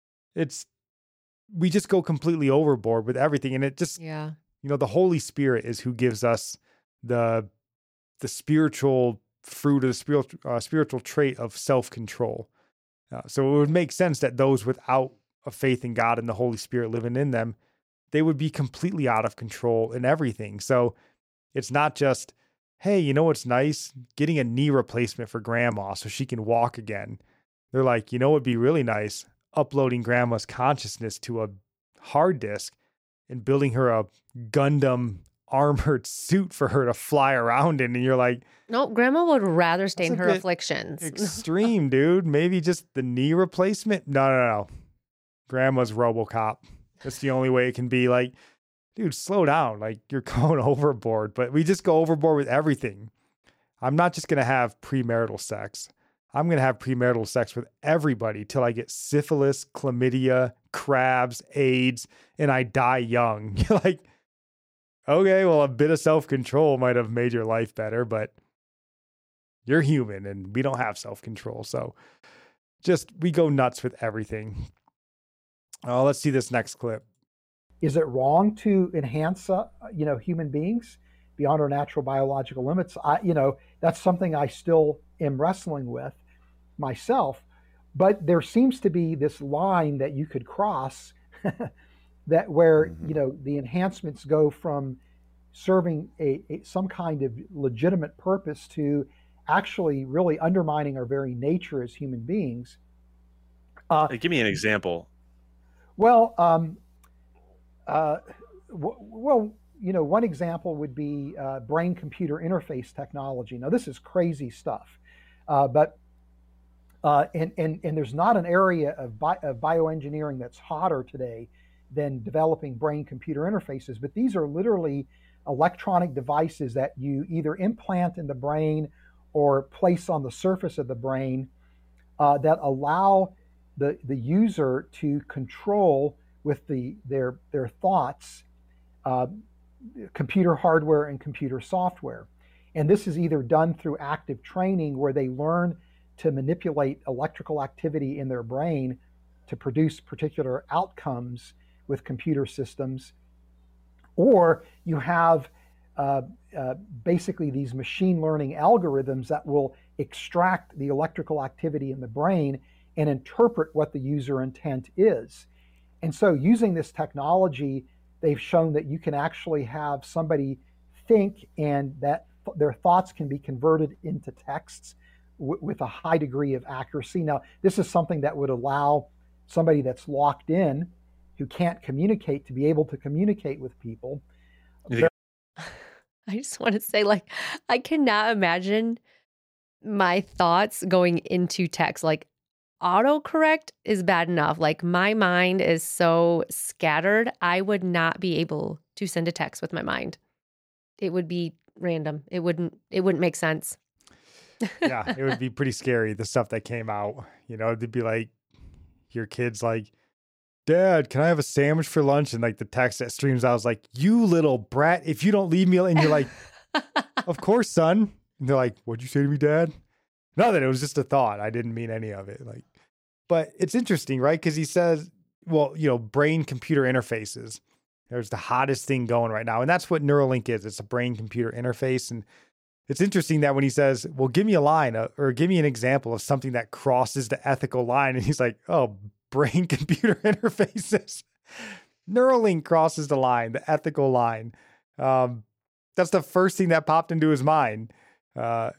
We just go completely overboard with everything. And it just, the Holy Spirit is who gives us the spiritual fruit, or the spiritual trait of self-control. So it would make sense that those without a faith in God and the Holy Spirit living in them, they would be completely out of control in everything. So it's not just, hey, you know what's nice? Getting a knee replacement for grandma so she can walk again. They're like, what would be really nice? Uploading grandma's consciousness to a hard disk and building her a Gundam armored suit for her to fly around in. And you're like, no, grandma would rather stay in her afflictions. Extreme, dude. Maybe just the knee replacement. No. Grandma's RoboCop. That's the only way it can be. Like, dude, slow down. Like, you're going overboard. But we just go overboard with everything. I'm not just going to have premarital sex. I'm going to have premarital sex with everybody till I get syphilis, chlamydia, crabs, AIDS, and I die young. You're like, okay, well, a bit of self-control might have made your life better, but you're human and we don't have self-control. So we go nuts with everything. Let's see this next clip. Is it wrong to enhance, human beings beyond our natural biological limits? That's something I still am wrestling with myself, but there seems to be this line that you could cross that where, the enhancements go from serving some kind of legitimate purpose to actually really undermining our very nature as human beings. Give me an example. Well, one example would be brain-computer interface technology. Now, this is crazy stuff, but there's not an area of bioengineering that's hotter today than developing brain-computer interfaces. But these are literally electronic devices that you either implant in the brain or place on the surface of the brain that allow the user to control with their thoughts computer hardware and computer software. And this is either done through active training where they learn to manipulate electrical activity in their brain to produce particular outcomes with computer systems, or you have basically these machine learning algorithms that will extract the electrical activity in the brain and interpret what the user intent is. And so using this technology, they've shown that you can actually have somebody think and that their thoughts can be converted into texts with a high degree of accuracy. Now, this is something that would allow somebody that's locked in, who can't communicate, to be able to communicate with people. I just want to say, I cannot imagine my thoughts going into text. Autocorrect is bad enough. My mind is so scattered, I would not be able to send a text with my mind. It would be random. It wouldn't make sense. Yeah, it would be pretty scary, the stuff that came out. It'd be like your kid's like, Dad, can I have a sandwich for lunch? And the text that streams out is like, you little brat, if you don't leave me, and you're like, of course, son. And they're like, what'd you say to me, Dad? Nothing. It was just a thought. I didn't mean any of it. But it's interesting, right? Because he says well, brain computer interfaces. There's the hottest thing going right now. And that's what Neuralink is. It's a brain computer interface. And it's interesting that when he says, well, give me a line or give me an example of something that crosses the ethical line. And he's like, oh, brain computer interfaces. Neuralink crosses the line, the ethical line. That's the first thing that popped into his mind. And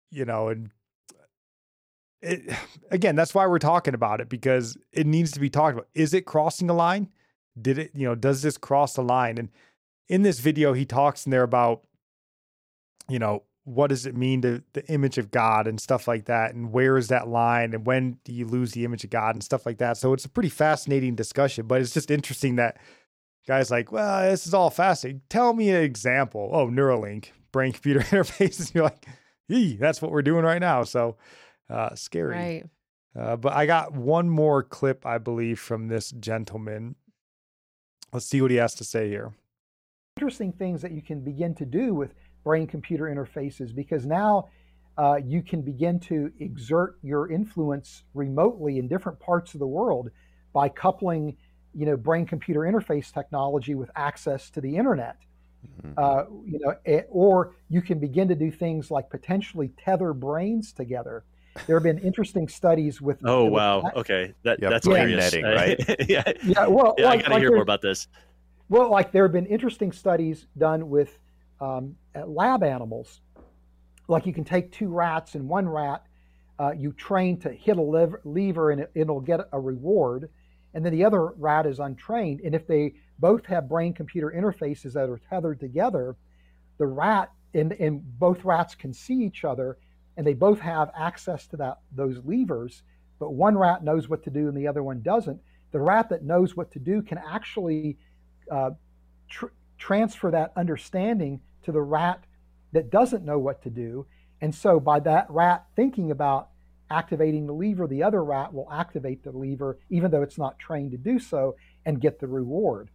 again, that's why we're talking about it, because it needs to be talked about. Is it crossing a line? Does this cross the line? And in this video, he talks in there about, what does it mean to the image of God and stuff like that? And where is that line? And when do you lose the image of God and stuff like that? So it's a pretty fascinating discussion, but it's just interesting that guys like, well, this is all fascinating. Tell me an example. Oh, Neuralink, brain computer interfaces. You're like, that's what we're doing right now. So scary. Right. But I got one more clip, I believe, from this gentleman. Let's see what he has to say here. Interesting things that you can begin to do with brain-computer interfaces, because now you can begin to exert your influence remotely in different parts of the world by coupling, brain-computer interface technology with access to the internet. Or you can begin to do things like potentially tether brains together. There have been interesting studies with. Oh, wow. Okay. That's curious. Netting, right? Yeah. Well, I got to hear more about this. Well, there have been interesting studies done with lab animals. Like you can take two rats and one rat, you train to hit a lever and it'll get a reward. And then the other rat is untrained. And if they both have brain-computer interfaces that are tethered together, the rat and both rats can see each other, and they both have access to those levers, but one rat knows what to do and the other one doesn't. The rat that knows what to do can actually transfer that understanding to the rat that doesn't know what to do. And so by that rat thinking about activating the lever, the other rat will activate the lever, even though it's not trained to do so, and get the reward.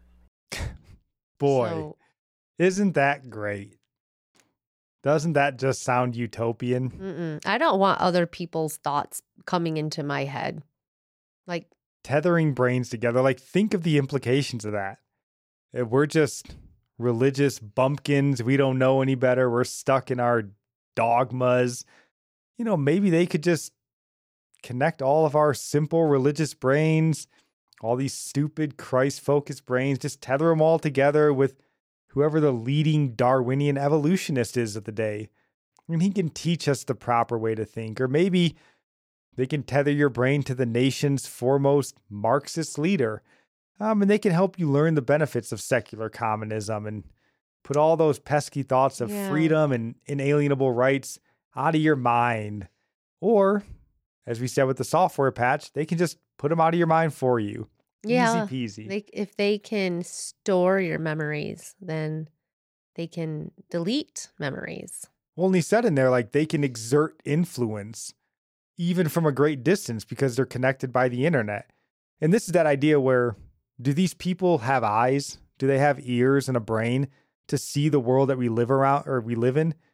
Boy, isn't that great? Doesn't that just sound utopian? I don't want other people's thoughts coming into my head. Like tethering brains together. Like, think of the implications of that. If we're just religious bumpkins, we don't know any better, we're stuck in our dogmas. Maybe they could just connect all of our simple religious brains, all these stupid Christ-focused brains, just tether them all together with whoever the leading Darwinian evolutionist is of the day. And he can teach us the proper way to think. Or maybe they can tether your brain to the nation's foremost Marxist leader. And they can help you learn the benefits of secular communism and put all those pesky thoughts of freedom and inalienable rights out of your mind. Or, as we said with the software patch, they can just put them out of your mind for you. Yeah, easy peasy. If they can store your memories, then they can delete memories. Well, and he said in there, they can exert influence even from a great distance because they're connected by the internet. And this is that idea where, do these people have eyes? Do they have ears and a brain to see the world that we live around or we live in?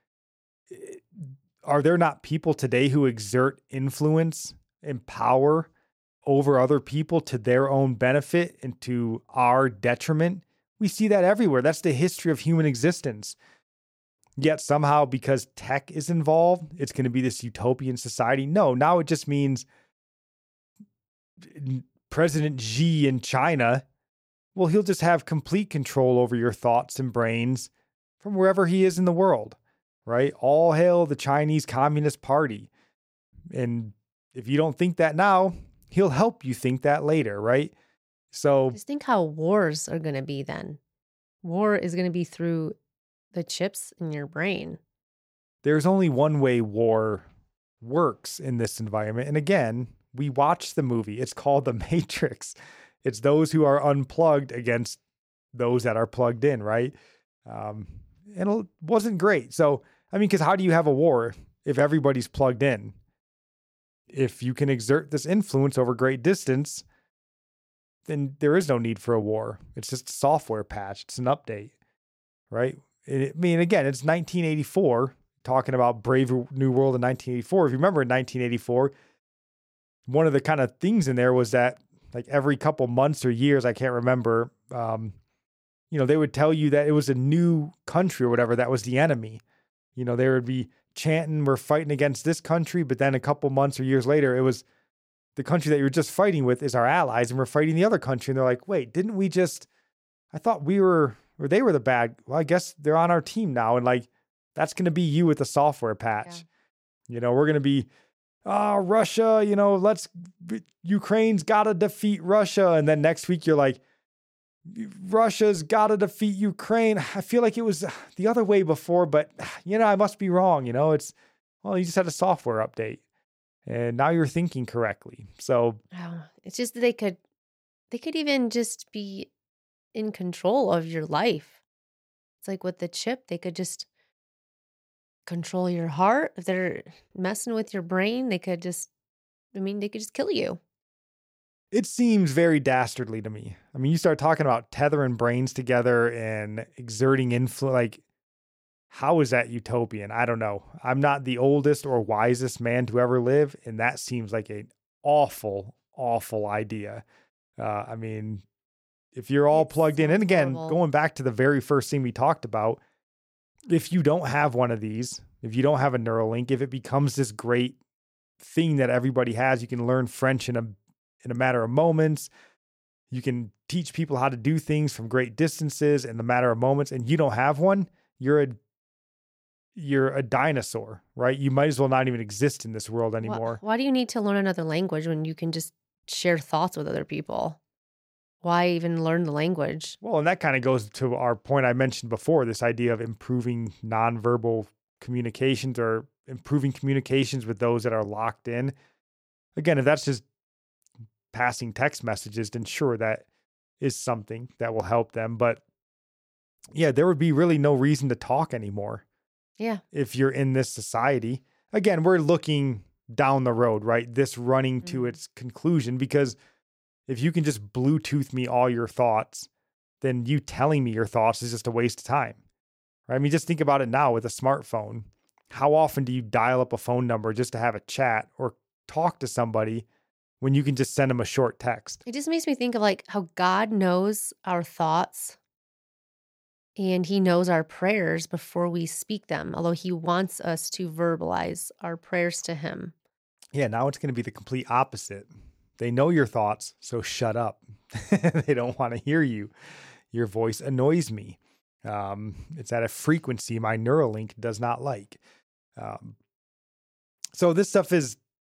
Are there not people today who exert influence and power over other people to their own benefit and to our detriment? We see that everywhere. That's the history of human existence. Yet somehow, because tech is involved, it's going to be this utopian society. No, now it just means President Xi in China, well, he'll just have complete control over your thoughts and brains from wherever he is in the world, right? All hail the Chinese Communist Party. And if you don't think that now, he'll help you think that later, right? So just think how wars are going to be then. War is going to be through the chips in your brain. There's only one way war works in this environment. And again, we watched the movie. It's called The Matrix. It's those who are unplugged against those that are plugged in, right? And it wasn't great. So, because how do you have a war if everybody's plugged in? If you can exert this influence over great distance, then there is no need for a war. It's just a software patch. It's an update, right? Again, it's 1984, talking about Brave New World in 1984. If you remember in 1984, one of the kind of things in there was that like every couple months or years, I can't remember, they would tell you that it was a new country or whatever that was the enemy. They would be chanting, we're fighting against this country, but then a couple months or years later, it was the country that you're just fighting with is our allies, and we're fighting the other country. And they're like, wait, didn't we just, I thought we were, or they were the bad, well, I guess they're on our team now. And like, that's going to be you with a software patch. Yeah. We're going to be, Russia, Ukraine's got to defeat Russia. And then next week you're like, Russia's got to defeat Ukraine. I feel like it was the other way before, but I must be wrong. You just had a software update and now you're thinking correctly. So it's just they could even just be in control of your life. It's like with the chip, they could just control your heart. If they're messing with your brain, they could just kill you. It seems very dastardly to me. I mean, you start talking about tethering brains together and exerting influence. Like, how is that utopian? I don't know. I'm not the oldest or wisest man to ever live, and that seems like an awful, awful idea. I mean, if you're all plugged in, and again, going back to the very first thing we talked about, if you don't have one of these, if you don't have a Neuralink, if it becomes this great thing that everybody has, you can learn French in a matter of moments. You can teach people how to do things from great distances in a matter of moments, and you don't have one, you're a dinosaur, right? You might as well not even exist in this world anymore. Why do you need to learn another language when you can just share thoughts with other people? Why even learn the language? Well, and that kind of goes to our point I mentioned before, this idea of improving nonverbal communications or improving communications with those that are locked in. Again, if that's just passing text messages, then sure, that is something that will help them. But yeah, there would be really no reason to talk anymore. Yeah. If you're in this society. Again, we're looking down the road, right? This running to its conclusion, because if you can just Bluetooth me all your thoughts, then you telling me your thoughts is just a waste of time, right? I mean, just think about it now with a smartphone. How often do you dial up a phone number just to have a chat or talk to somebody when you can just send them a short text? It just makes me think of like how God knows our thoughts and he knows our prayers before we speak them, although he wants us to verbalize our prayers to him. Yeah, now it's going to be the complete opposite. They know your thoughts, so shut up. They don't want to hear you. Your voice annoys me. It's at a frequency my Neuralink does not like. So this stuff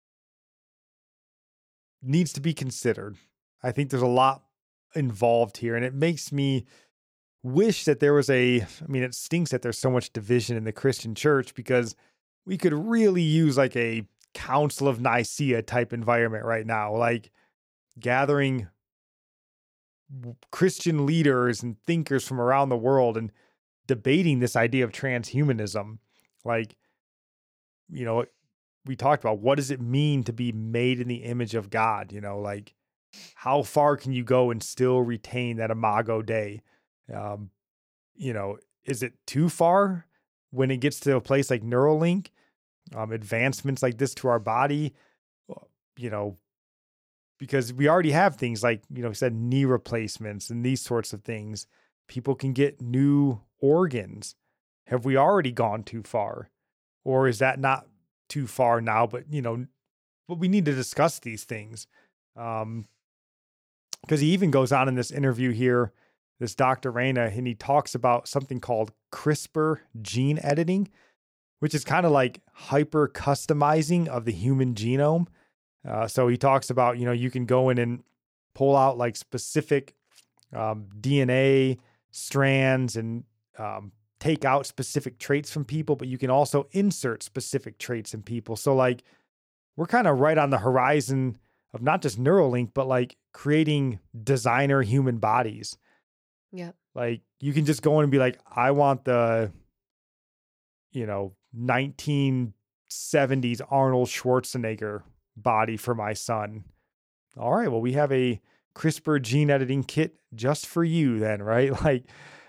needs to be considered. I think there's a lot involved here, and it makes me wish that there was it stinks that there's so much division in the Christian church, because we could really use like a Council of Nicaea type environment right now, like gathering Christian leaders and thinkers from around the world and debating this idea of transhumanism. Like, we talked about, what does it mean to be made in the image of God? Like, how far can you go and still retain that Imago Dei? Is it too far when it gets to a place like Neuralink? Advancements like this to our body, because we already have things like, we said knee replacements and these sorts of things. People can get new organs. Have we already gone too far? Or is that not too far now? But we need to discuss these things. Because he even goes on in this interview here, this Dr. Reyna, and he talks about something called CRISPR gene editing, which is kind of like hyper customizing of the human genome. So he talks about, you can go in and pull out like specific DNA strands and take out specific traits from people, but you can also insert specific traits in people. So like, we're kind of right on the horizon of not just Neuralink, but like creating designer human bodies. Yeah. Like, you can just go in and be like, I want the, 1970s Arnold Schwarzenegger body for my son. All right, well, we have a CRISPR gene editing kit just for you then, right? Like,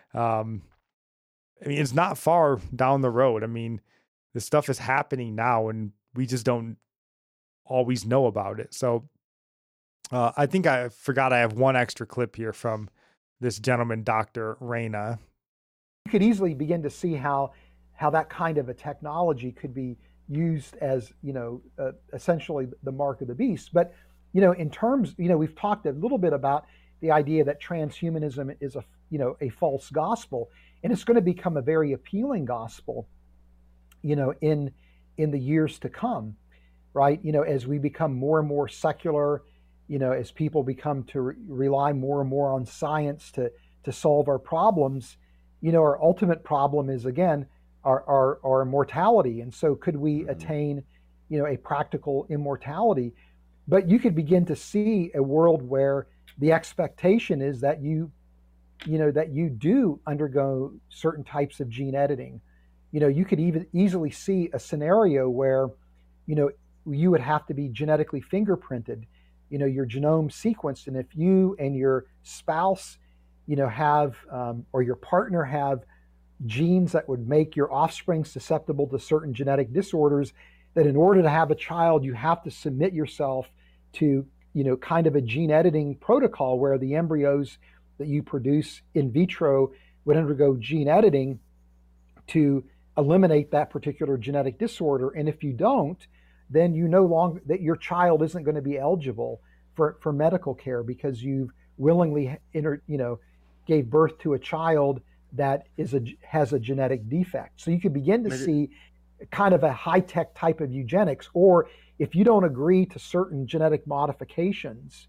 it's not far down the road. This stuff is happening now and we just don't always know about it. So I think I forgot I have one extra clip here from this gentleman, Dr. Reyna. You could easily begin to see how that kind of a technology could be used as, essentially the mark of the beast. But, in terms, we've talked a little bit about the idea that transhumanism is a false gospel, and it's going to become a very appealing gospel, in the years to come, right? As we become more and more secular, as people become to rely more and more on science to solve our problems, our ultimate problem is, again, our immortality. And so could we attain, a practical immortality? But you could begin to see a world where the expectation is that you do undergo certain types of gene editing. You could even easily see a scenario where, you would have to be genetically fingerprinted, your genome sequenced. And if you and your spouse, have, or your partner have genes that would make your offspring susceptible to certain genetic disorders, that in order to have a child, you have to submit yourself to, kind of a gene editing protocol where the embryos that you produce in vitro would undergo gene editing to eliminate that particular genetic disorder. And if you don't, then that your child isn't going to be eligible for medical care because you've willingly gave birth to a child that has a genetic defect. So you could begin to see kind of a high-tech type of eugenics, or if you don't agree to certain genetic modifications,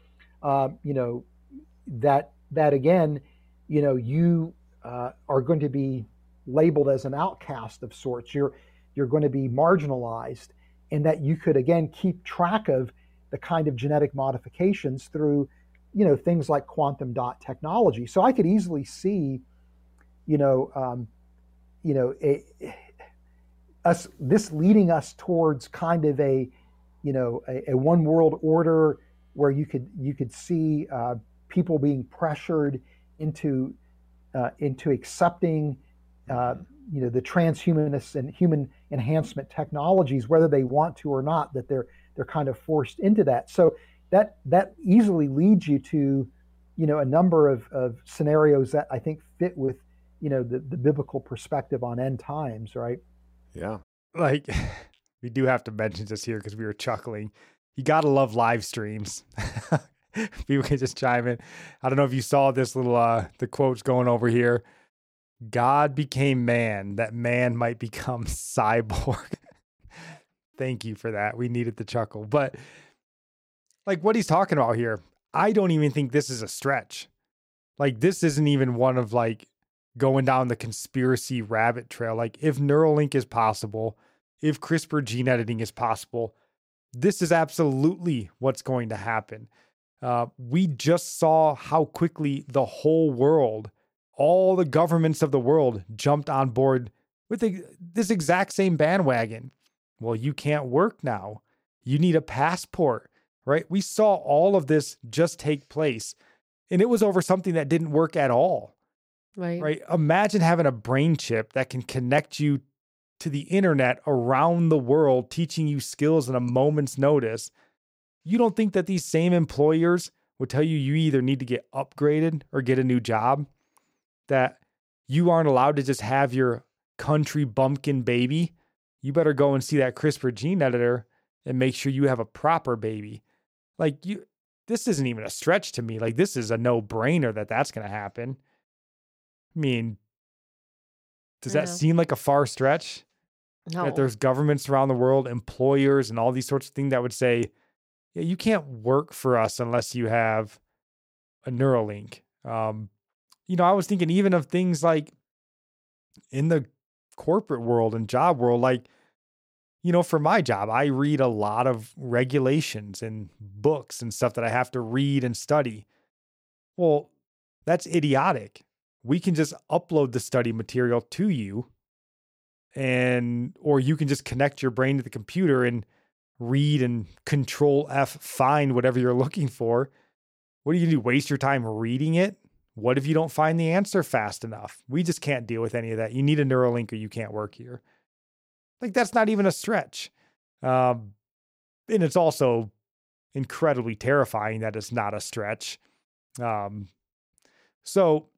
that again, you are going to be labeled as an outcast of sorts. You're going to be marginalized, and that you could again keep track of the kind of genetic modifications through, things like quantum dot technology. So I could easily see, this leading us towards kind of a one world order where you could see people being pressured into accepting the transhumanist and human enhancement technologies, whether they want to or not, that they're kind of forced into that. So that easily leads you to a number of scenarios that I think fit with the biblical perspective on end times, right? Yeah. Like, we do have to mention this here because we were chuckling. You got to love live streams. People can just chime in. I don't know if you saw this little, the quotes going over here. God became man, that man might become cyborg. Thank you for that. We needed the chuckle. But like what he's talking about here, I don't even think this is a stretch. Like, this isn't even one of like going down the conspiracy rabbit trail. Like, if Neuralink is possible, if CRISPR gene editing is possible, this is absolutely what's going to happen. We just saw how quickly the whole world, all the governments of the world jumped on board with this exact same bandwagon. Well, you can't work now. You need a passport, right? We saw all of this just take place, and it was over something that didn't work at all. Right? Imagine having a brain chip that can connect you to the internet around the world, teaching you skills in a moment's notice. You don't think that these same employers would tell you either need to get upgraded or get a new job? That you aren't allowed to just have your country bumpkin baby? You better go and see that CRISPR gene editor and make sure you have a proper baby. Like, this isn't even a stretch to me. Like, this is a no-brainer that that's going to happen. I mean, does that seem like a far stretch? No. That there's governments around the world, employers, and all these sorts of things that would say, yeah, you can't work for us unless you have a Neuralink. I was thinking even of things like in the corporate world and job world, like, for my job, I read a lot of regulations and books and stuff that I have to read and study. Well, that's idiotic. We can just upload the study material to you, or you can just connect your brain to the computer and read and Control F, find whatever you're looking for. What are you going to do? Waste your time reading it? What if you don't find the answer fast enough? We just can't deal with any of that. You need a Neuralink or you can't work here. Like, that's not even a stretch. And it's also incredibly terrifying that it's not a stretch. So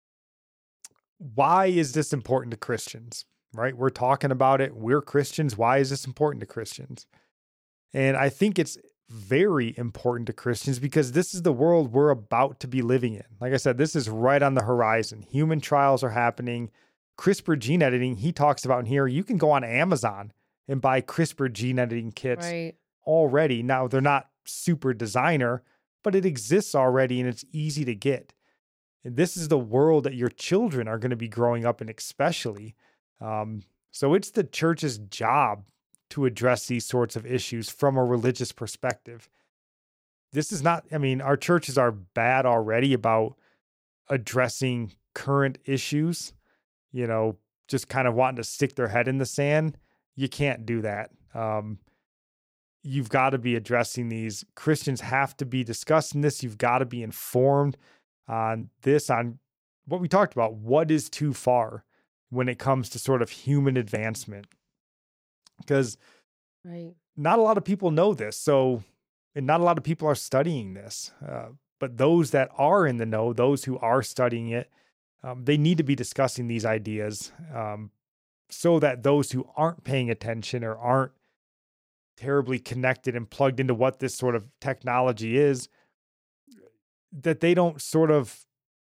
why is this important to Christians, right? We're talking about it. We're Christians. Why is this important to Christians? And I think it's very important to Christians because this is the world we're about to be living in. Like I said, this is right on the horizon. Human trials are happening. CRISPR gene editing, he talks about in here, you can go on Amazon and buy CRISPR gene editing kits already. Now, they're not super designer, but it exists already and it's easy to get. And this is the world that your children are going to be growing up in, especially. So it's the church's job to address these sorts of issues from a religious perspective. This is not, I mean, our churches are bad already about addressing current issues, you know, just kind of wanting to stick their head in the sand. You can't do that. You've got to be addressing these. Christians have to be discussing this. You've got to be informed on this, on what we talked about. What is too far when it comes to sort of human advancement? Because not a lot of people know this. So, and not a lot of people are studying this. But those that are in the know, those who are studying it, they need to be discussing these ideas so that those who aren't paying attention or aren't terribly connected and plugged into what this sort of technology is, that they don't sort of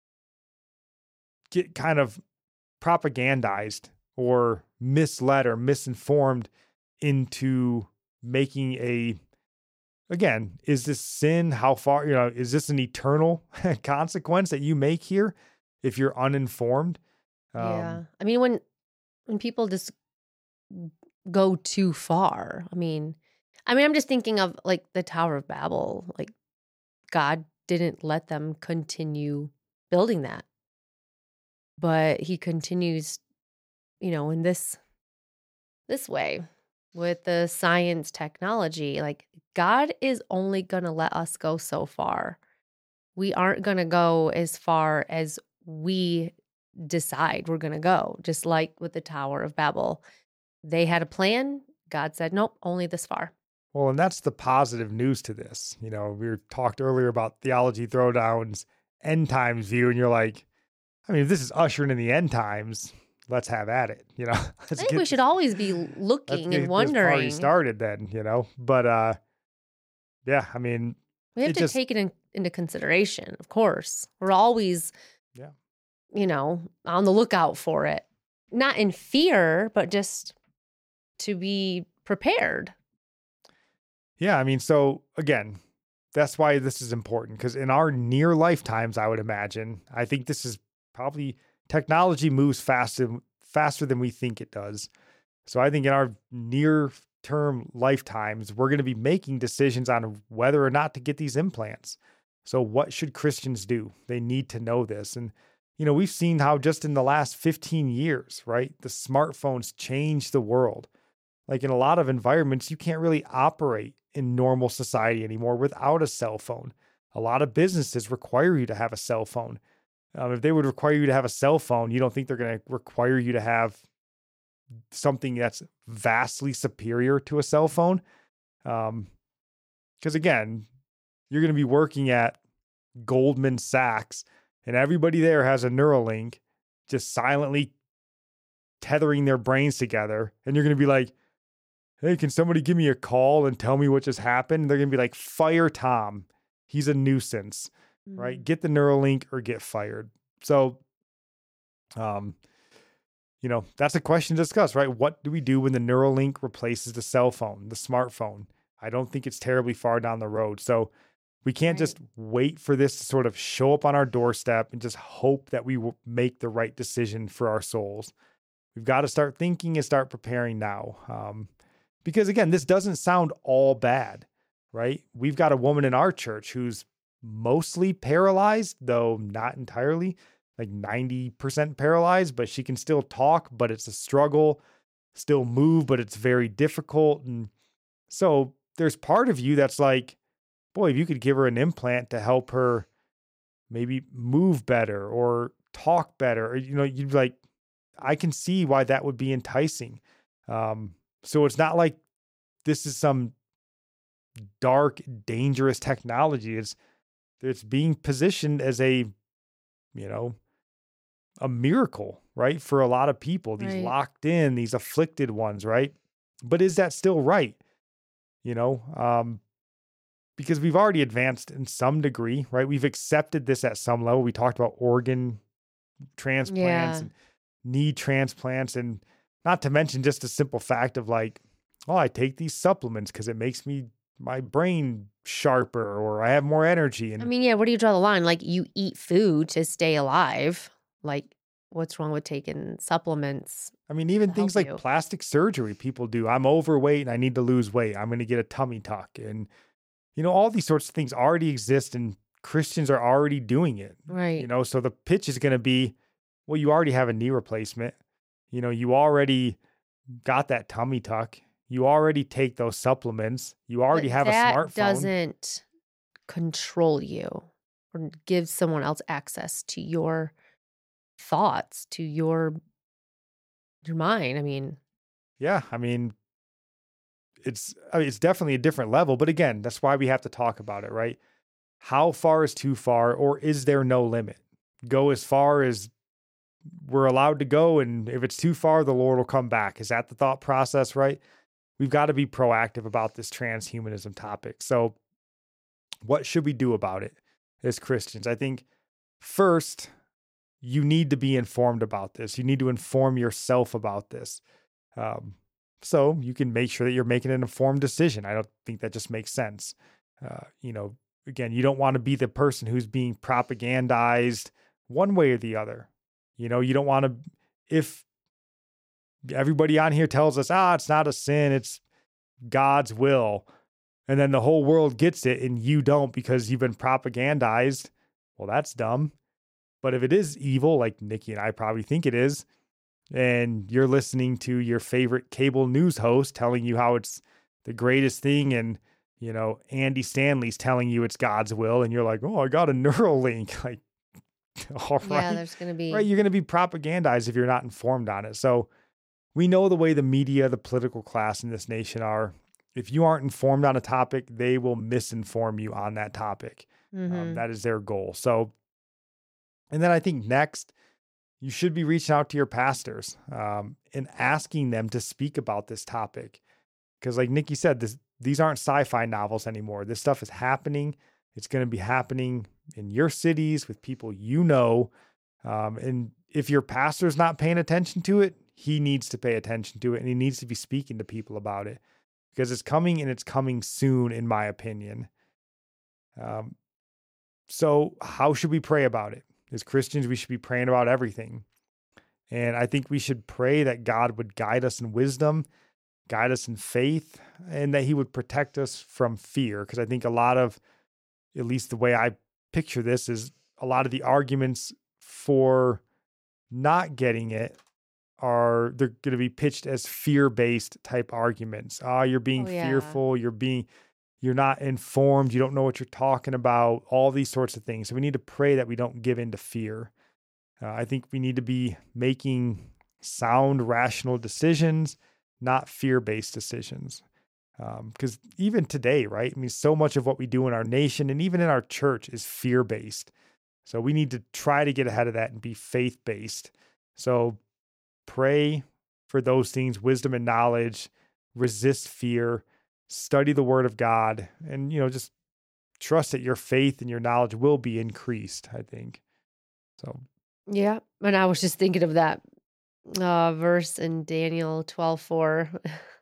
get kind of propagandized or misled or misinformed into making again, is this sin? How far, is this an eternal consequence that you make here if you're uninformed? Yeah. I mean, when people just go too far, I mean, I'm just thinking of like the Tower of Babel. Like, God didn't let them continue building that, but he continues, in this way with the science technology. Like, God is only going to let us go so far. We aren't going to go as far as we decide we're going to go. Just like with the Tower of Babel, they had a plan. God said, nope, only this far. Well, and that's the positive news to this. We talked earlier about Theology Throwdown's end times view, and you're like, if this is ushering in the end times, let's have at it. I think we should always be looking and wondering. Already started then, but yeah, we have to take it into consideration. Of course, we're always, on the lookout for it, not in fear, but just to be prepared. Yeah, so again, that's why this is important, because in our near lifetimes, I would imagine, I think this is probably, technology moves faster than we think it does. So I think in our near term lifetimes, we're going to be making decisions on whether or not to get these implants. So what should Christians do? They need to know this. And, we've seen how just in the last 15 years, right, the smartphones changed the world. Like, in a lot of environments, you can't really operate in normal society anymore without a cell phone. A lot of businesses require you to have a cell phone. If they would require you to have a cell phone, you don't think they're going to require you to have something that's vastly superior to a cell phone? Because again, you're going to be working at Goldman Sachs, and everybody there has a Neuralink, just silently tethering their brains together. And you're going to be like, hey, can somebody give me a call and tell me what just happened? And they're going to be like, fire Tom. He's a nuisance, right? Get the Neuralink or get fired. So, that's a question to discuss, right? What do we do when the Neuralink replaces the cell phone, the smartphone? I don't think it's terribly far down the road. So we can't just wait for this to sort of show up on our doorstep and just hope that we will make the right decision for our souls. We've got to start thinking and start preparing now. Because again, this doesn't sound all bad, right? We've got a woman in our church who's mostly paralyzed, though not entirely, like 90% paralyzed, but she can still talk, but it's a struggle, still move, but it's very difficult. And so there's part of you that's like, boy, if you could give her an implant to help her maybe move better or talk better, or, you'd be like, I can see why that would be enticing. So it's not like this is some dark, dangerous technology. It's being positioned as a miracle, right? For a lot of people, these Right. locked in, these afflicted ones, right? But is that still right? Because we've already advanced in some degree, right? We've accepted this at some level. We talked about organ transplants Yeah. and knee transplants, and not to mention just a simple fact of like, oh, I take these supplements because it makes my brain sharper, or I have more energy. And I mean, yeah, where do you draw the line? Like, you eat food to stay alive. Like, what's wrong with taking supplements? I mean, even to things help like you. plastic surgery people do. I'm overweight and I need to lose weight. I'm going to get a tummy tuck. And, all these sorts of things already exist, and Christians are already doing it. Right. So the pitch is going to be, well, you already have a knee replacement. You already got that tummy tuck. You already take those supplements. You already But have a that smartphone. doesn't control you or give someone else access to your thoughts, to your mind. I mean, Yeah, I mean, it's definitely a different level. But again, that's why we have to talk about it, right? How far is too far, or is there no limit? Go as far as we're allowed to go, and if it's too far, the Lord will come back. Is that the thought process, right? We've got to be proactive about this transhumanism topic. So what should we do about it as Christians? I think first, you need to be informed about this. You need to inform yourself about this. So you can make sure that you're making an informed decision. I don't think that just makes sense. Again, you don't want to be the person who's being propagandized one way or the other. You don't want to, if everybody on here tells us, it's not a sin, it's God's will, and then the whole world gets it and you don't because you've been propagandized, well, that's dumb. But if it is evil, like Nikki and I probably think it is, and you're listening to your favorite cable news host telling you how it's the greatest thing, and Andy Stanley's telling you it's God's will, and you're like, oh, I got a Neuralink. Like, all right. yeah, there's going to be. Right, you're going to be propagandized if you're not informed on it. So we know the way the media, the political class in this nation are. If you aren't informed on a topic, they will misinform you on that topic. Mhm. That is their goal. So, and then I think next, you should be reaching out to your pastors and asking them to speak about this topic. Because like Nikki said, these aren't sci-fi novels anymore. This stuff is happening. It's going to be happening in your cities with people and if your pastor's not paying attention to it, he needs to pay attention to it, and he needs to be speaking to people about it, because it's coming, and it's coming soon, in my opinion. So how should we pray about it? As Christians, we should be praying about everything. And I think we should pray that God would guide us in wisdom, guide us in faith, and that he would protect us from fear. Because I think a lot of, at least the way I picture this, is a lot of the arguments for not getting it they're going to be pitched as fear-based type arguments. You're being yeah. fearful. You're not informed. You don't know what you're talking about. All these sorts of things. So we need to pray that we don't give in to fear. I think we need to be making sound, rational decisions, not fear-based decisions. Because even today, right? I mean, so much of what we do in our nation and even in our church is fear-based. So we need to try to get ahead of that and be faith-based. So pray for those things, wisdom and knowledge, resist fear, study the word of God, and, just trust that your faith and your knowledge will be increased, I think. So, Yeah. And I was just thinking of that verse in Daniel 12:4.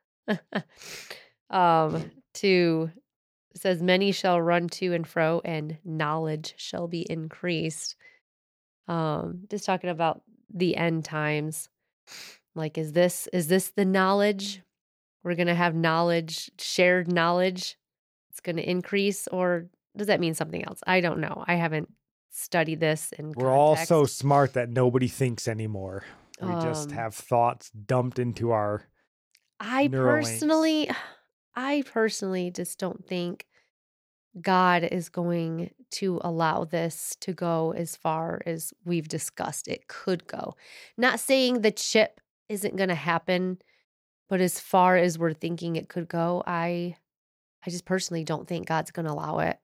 It says, many shall run to and fro, and knowledge shall be increased. Just talking about the end times. Like, is this the knowledge? We're going to have knowledge, shared knowledge. It's going to increase, or does that mean something else? I don't know. I haven't studied this in we're all context. so smart that nobody thinks anymore. We just have thoughts dumped into our I Neuralinks. personally just don't think God is going to allow this to go as far as we've discussed it could go. Not saying the chip isn't going to happen, but as far as we're thinking it could go, I just personally don't think God's going to allow it.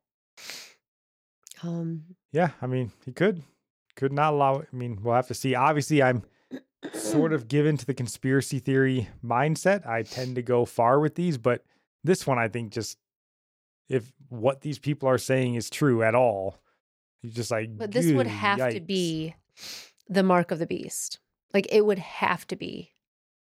Yeah, I mean, he could not allow it. I mean, we'll have to see. Obviously, I'm sort of given to the conspiracy theory mindset. I tend to go far with these, but this one, I think, just if what these people are saying is true at all, you're just like, but this would have to yikes. be the mark of the beast. Like, it would have to be.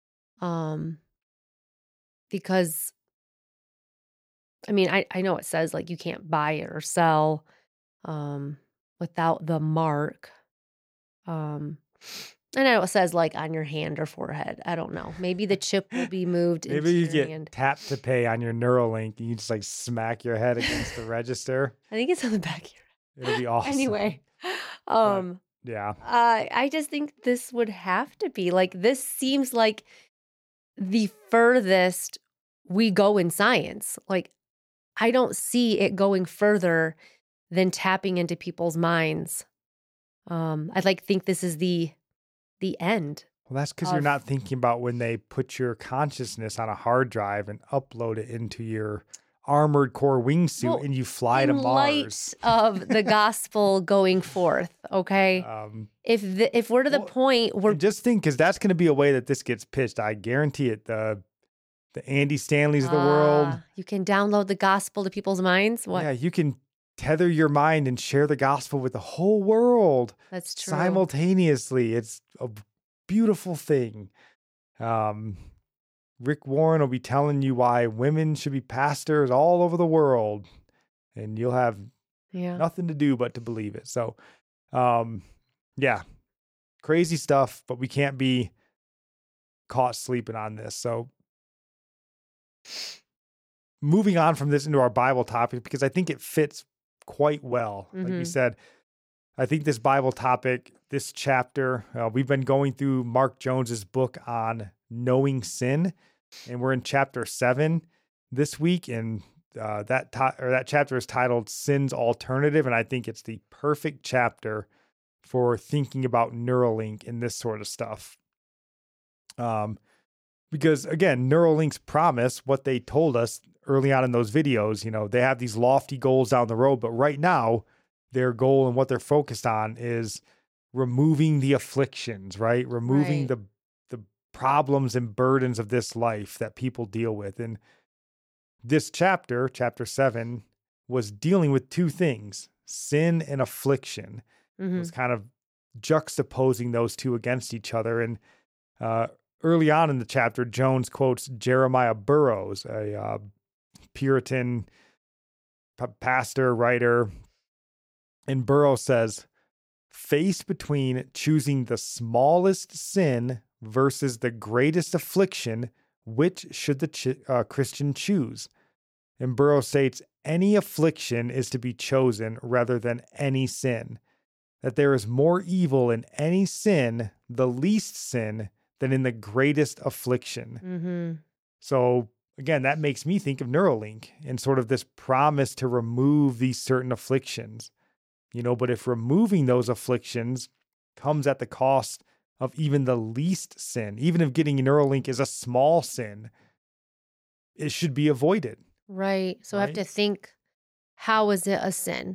Because, I mean, I know it says, like, you can't buy it or sell without the mark. And I know it says, like, on your hand or forehead. I don't know. Maybe the chip will be moved into Maybe you your get hand. tap to pay on your Neuralink and you just like smack your head against the register. I think it's on the back of your It'll be awesome. Anyway, Yeah. I just think this would have to be, like, this seems like the furthest we go in science. Like, I don't see it going further than tapping into people's minds. I think this is the end. Well, that's because you're not thinking about when they put your consciousness on a hard drive and upload it into your armored core wingsuit and you fly to Mars. In light of the gospel going forth, okay? If we're to the point where... Just think, because that's going to be a way that this gets pitched. I guarantee it. The Andy Stanleys of the world. You can download the gospel to people's minds? What? Yeah, you can tether your mind and share the gospel with the whole world. That's true. Simultaneously. It's a beautiful thing. Rick Warren will be telling you why women should be pastors all over the world, and you'll have nothing to do but to believe it. So, yeah, crazy stuff, but we can't be caught sleeping on this. So moving on from this into our Bible topic, because I think it fits quite well. Like we said, I think this Bible topic, this chapter, we've been going through Mark Jones's book on knowing sin, and we're in chapter 7 this week, and that chapter is titled Sin's Alternative, and I think it's the perfect chapter for thinking about Neuralink and this sort of stuff. Because again, Neuralink's promise, what they told us early on in those videos, they have these lofty goals down the road, but right now their goal and what they're focused on is removing the afflictions, right? Removing the problems and burdens of this life that people deal with. And this chapter 7, was dealing with two things, sin and affliction. It was kind of juxtaposing those two against each other. And early on in the chapter, Jones quotes Jeremiah Burroughs, a Puritan pastor, writer. And Burroughs says, faced between choosing the smallest sin versus the greatest affliction, which should the Christian choose? And Burroughs states, any affliction is to be chosen rather than any sin. That there is more evil in any sin, the least sin, than in the greatest affliction. So again, that makes me think of Neuralink and sort of this promise to remove these certain afflictions. But if removing those afflictions comes at the cost of even the least sin, even if getting Neuralink is a small sin, it should be avoided. Right. So I have to think, how is it a sin?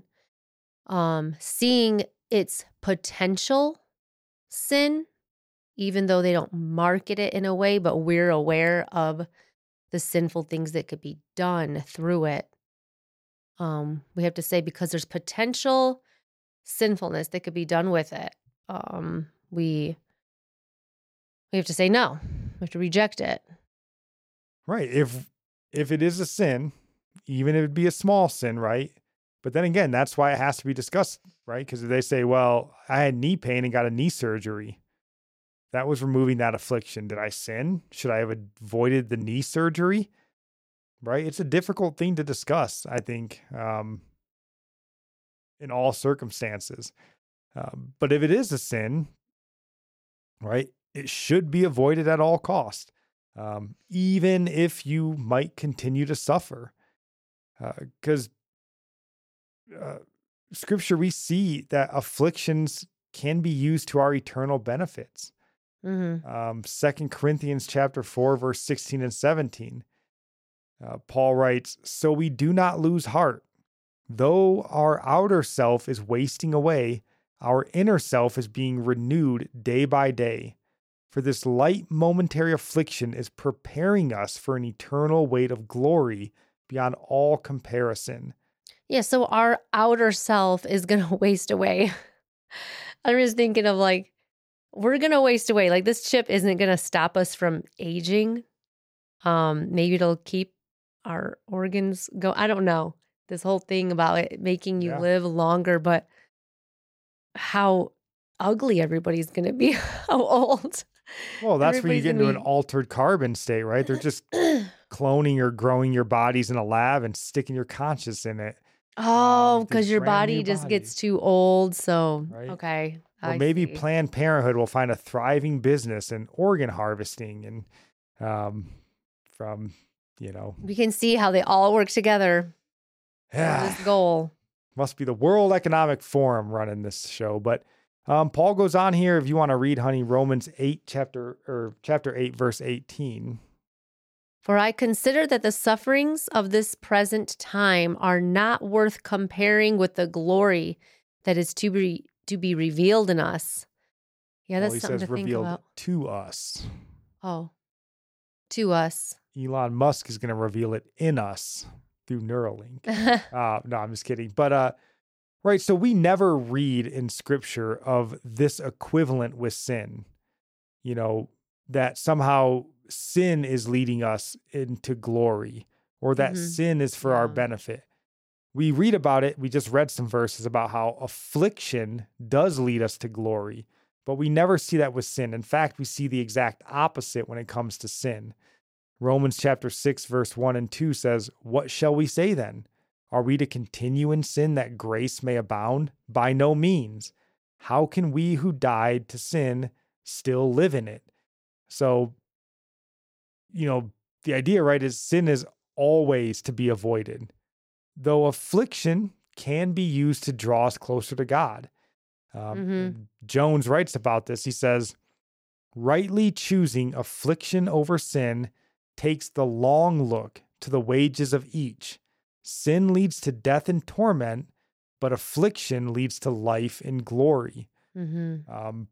Seeing its potential sin, even though they don't market it in a way, but we're aware of the sinful things that could be done through it. We have to say, because there's potential sinfulness that could be done with it, we have to say no. We have to reject it. Right. If it is a sin, even if it be a small sin, right? But then again, that's why it has to be discussed, right? Because if they say, well, I had knee pain and got a knee surgery, that was removing that affliction. Did I sin? Should I have avoided the knee surgery? Right? It's a difficult thing to discuss, I think, in all circumstances. But if it is a sin, right, it should be avoided at all costs, even if you might continue to suffer. Because Scripture, we see that afflictions can be used to our eternal benefits. 2 Corinthians chapter 4, verse 16 and 17. Paul writes, "So we do not lose heart. Though our outer self is wasting away, our inner self is being renewed day by day. For this light momentary affliction is preparing us for an eternal weight of glory beyond all comparison." Yeah, so our outer self is going to waste away. I'm just thinking of like, we're going to waste away. Like this chip isn't going to stop us from aging. Maybe it'll keep our organs go. I don't know. This whole thing about it making you live longer, but how ugly everybody's going to be, how old. Well, that's where you get into an altered carbon state, right? They're just cloning or growing your bodies in a lab and sticking your conscious in it. Oh, because your body just gets too old. So, okay. Or maybe Planned Parenthood will find a thriving business in organ harvesting and from, we can see how they all work together. Yeah. This goal. Must be the World Economic Forum running this show. But Paul goes on here, if you want to read, honey, Romans 8, chapter 8, verse 18. "For I consider that the sufferings of this present time are not worth comparing with the glory that is to be revealed in us." Yeah, that's something to think about. To us. Oh, to us. Elon Musk is going to reveal it in us through Neuralink. No, I'm just kidding. But right, so we never read in Scripture of this equivalent with sin. That somehow sin is leading us into glory, or that sin is for our benefit. We read about it. We just read some verses about how affliction does lead us to glory, but we never see that with sin. In fact, we see the exact opposite when it comes to sin. Romans chapter 6, verse 1 and 2 says, "What shall we say then? Are we to continue in sin that grace may abound? By no means. How can we who died to sin still live in it?" So, the idea, right, is sin is always to be avoided, though affliction can be used to draw us closer to God. Jones writes about this. He says, "Rightly choosing affliction over sin takes the long look to the wages of each. Sin leads to death and torment, but affliction leads to life and glory." And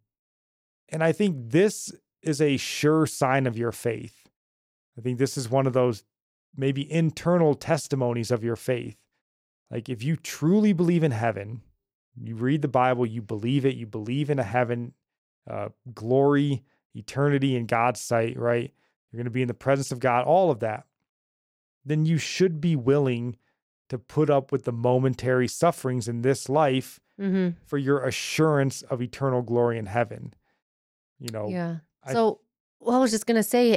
I think this is a sure sign of your faith. I think this is one of those maybe internal testimonies of your faith. Like if you truly believe in heaven, you read the Bible, you believe it, you believe in a heaven, glory, eternity in God's sight, right? You're going to be in the presence of God, all of that. Then you should be willing to put up with the momentary sufferings in this life for your assurance of eternal glory in heaven. Yeah. So, I was just going to say,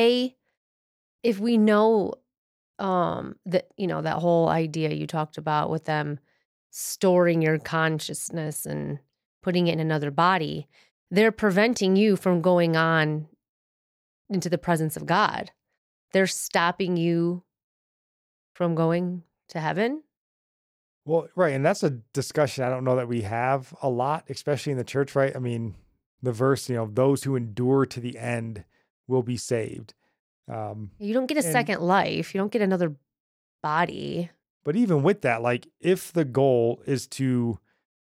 if we know that, that whole idea you talked about with them storing your consciousness and putting it in another body, they're preventing you from going on into the presence of God. They're stopping you from going to heaven. Well, right. And that's a discussion I don't know that we have a lot, especially in the church, right? I mean, the verse, those who endure to the end will be saved. You don't get a second life. You don't get another body. But even with that, like if the goal is to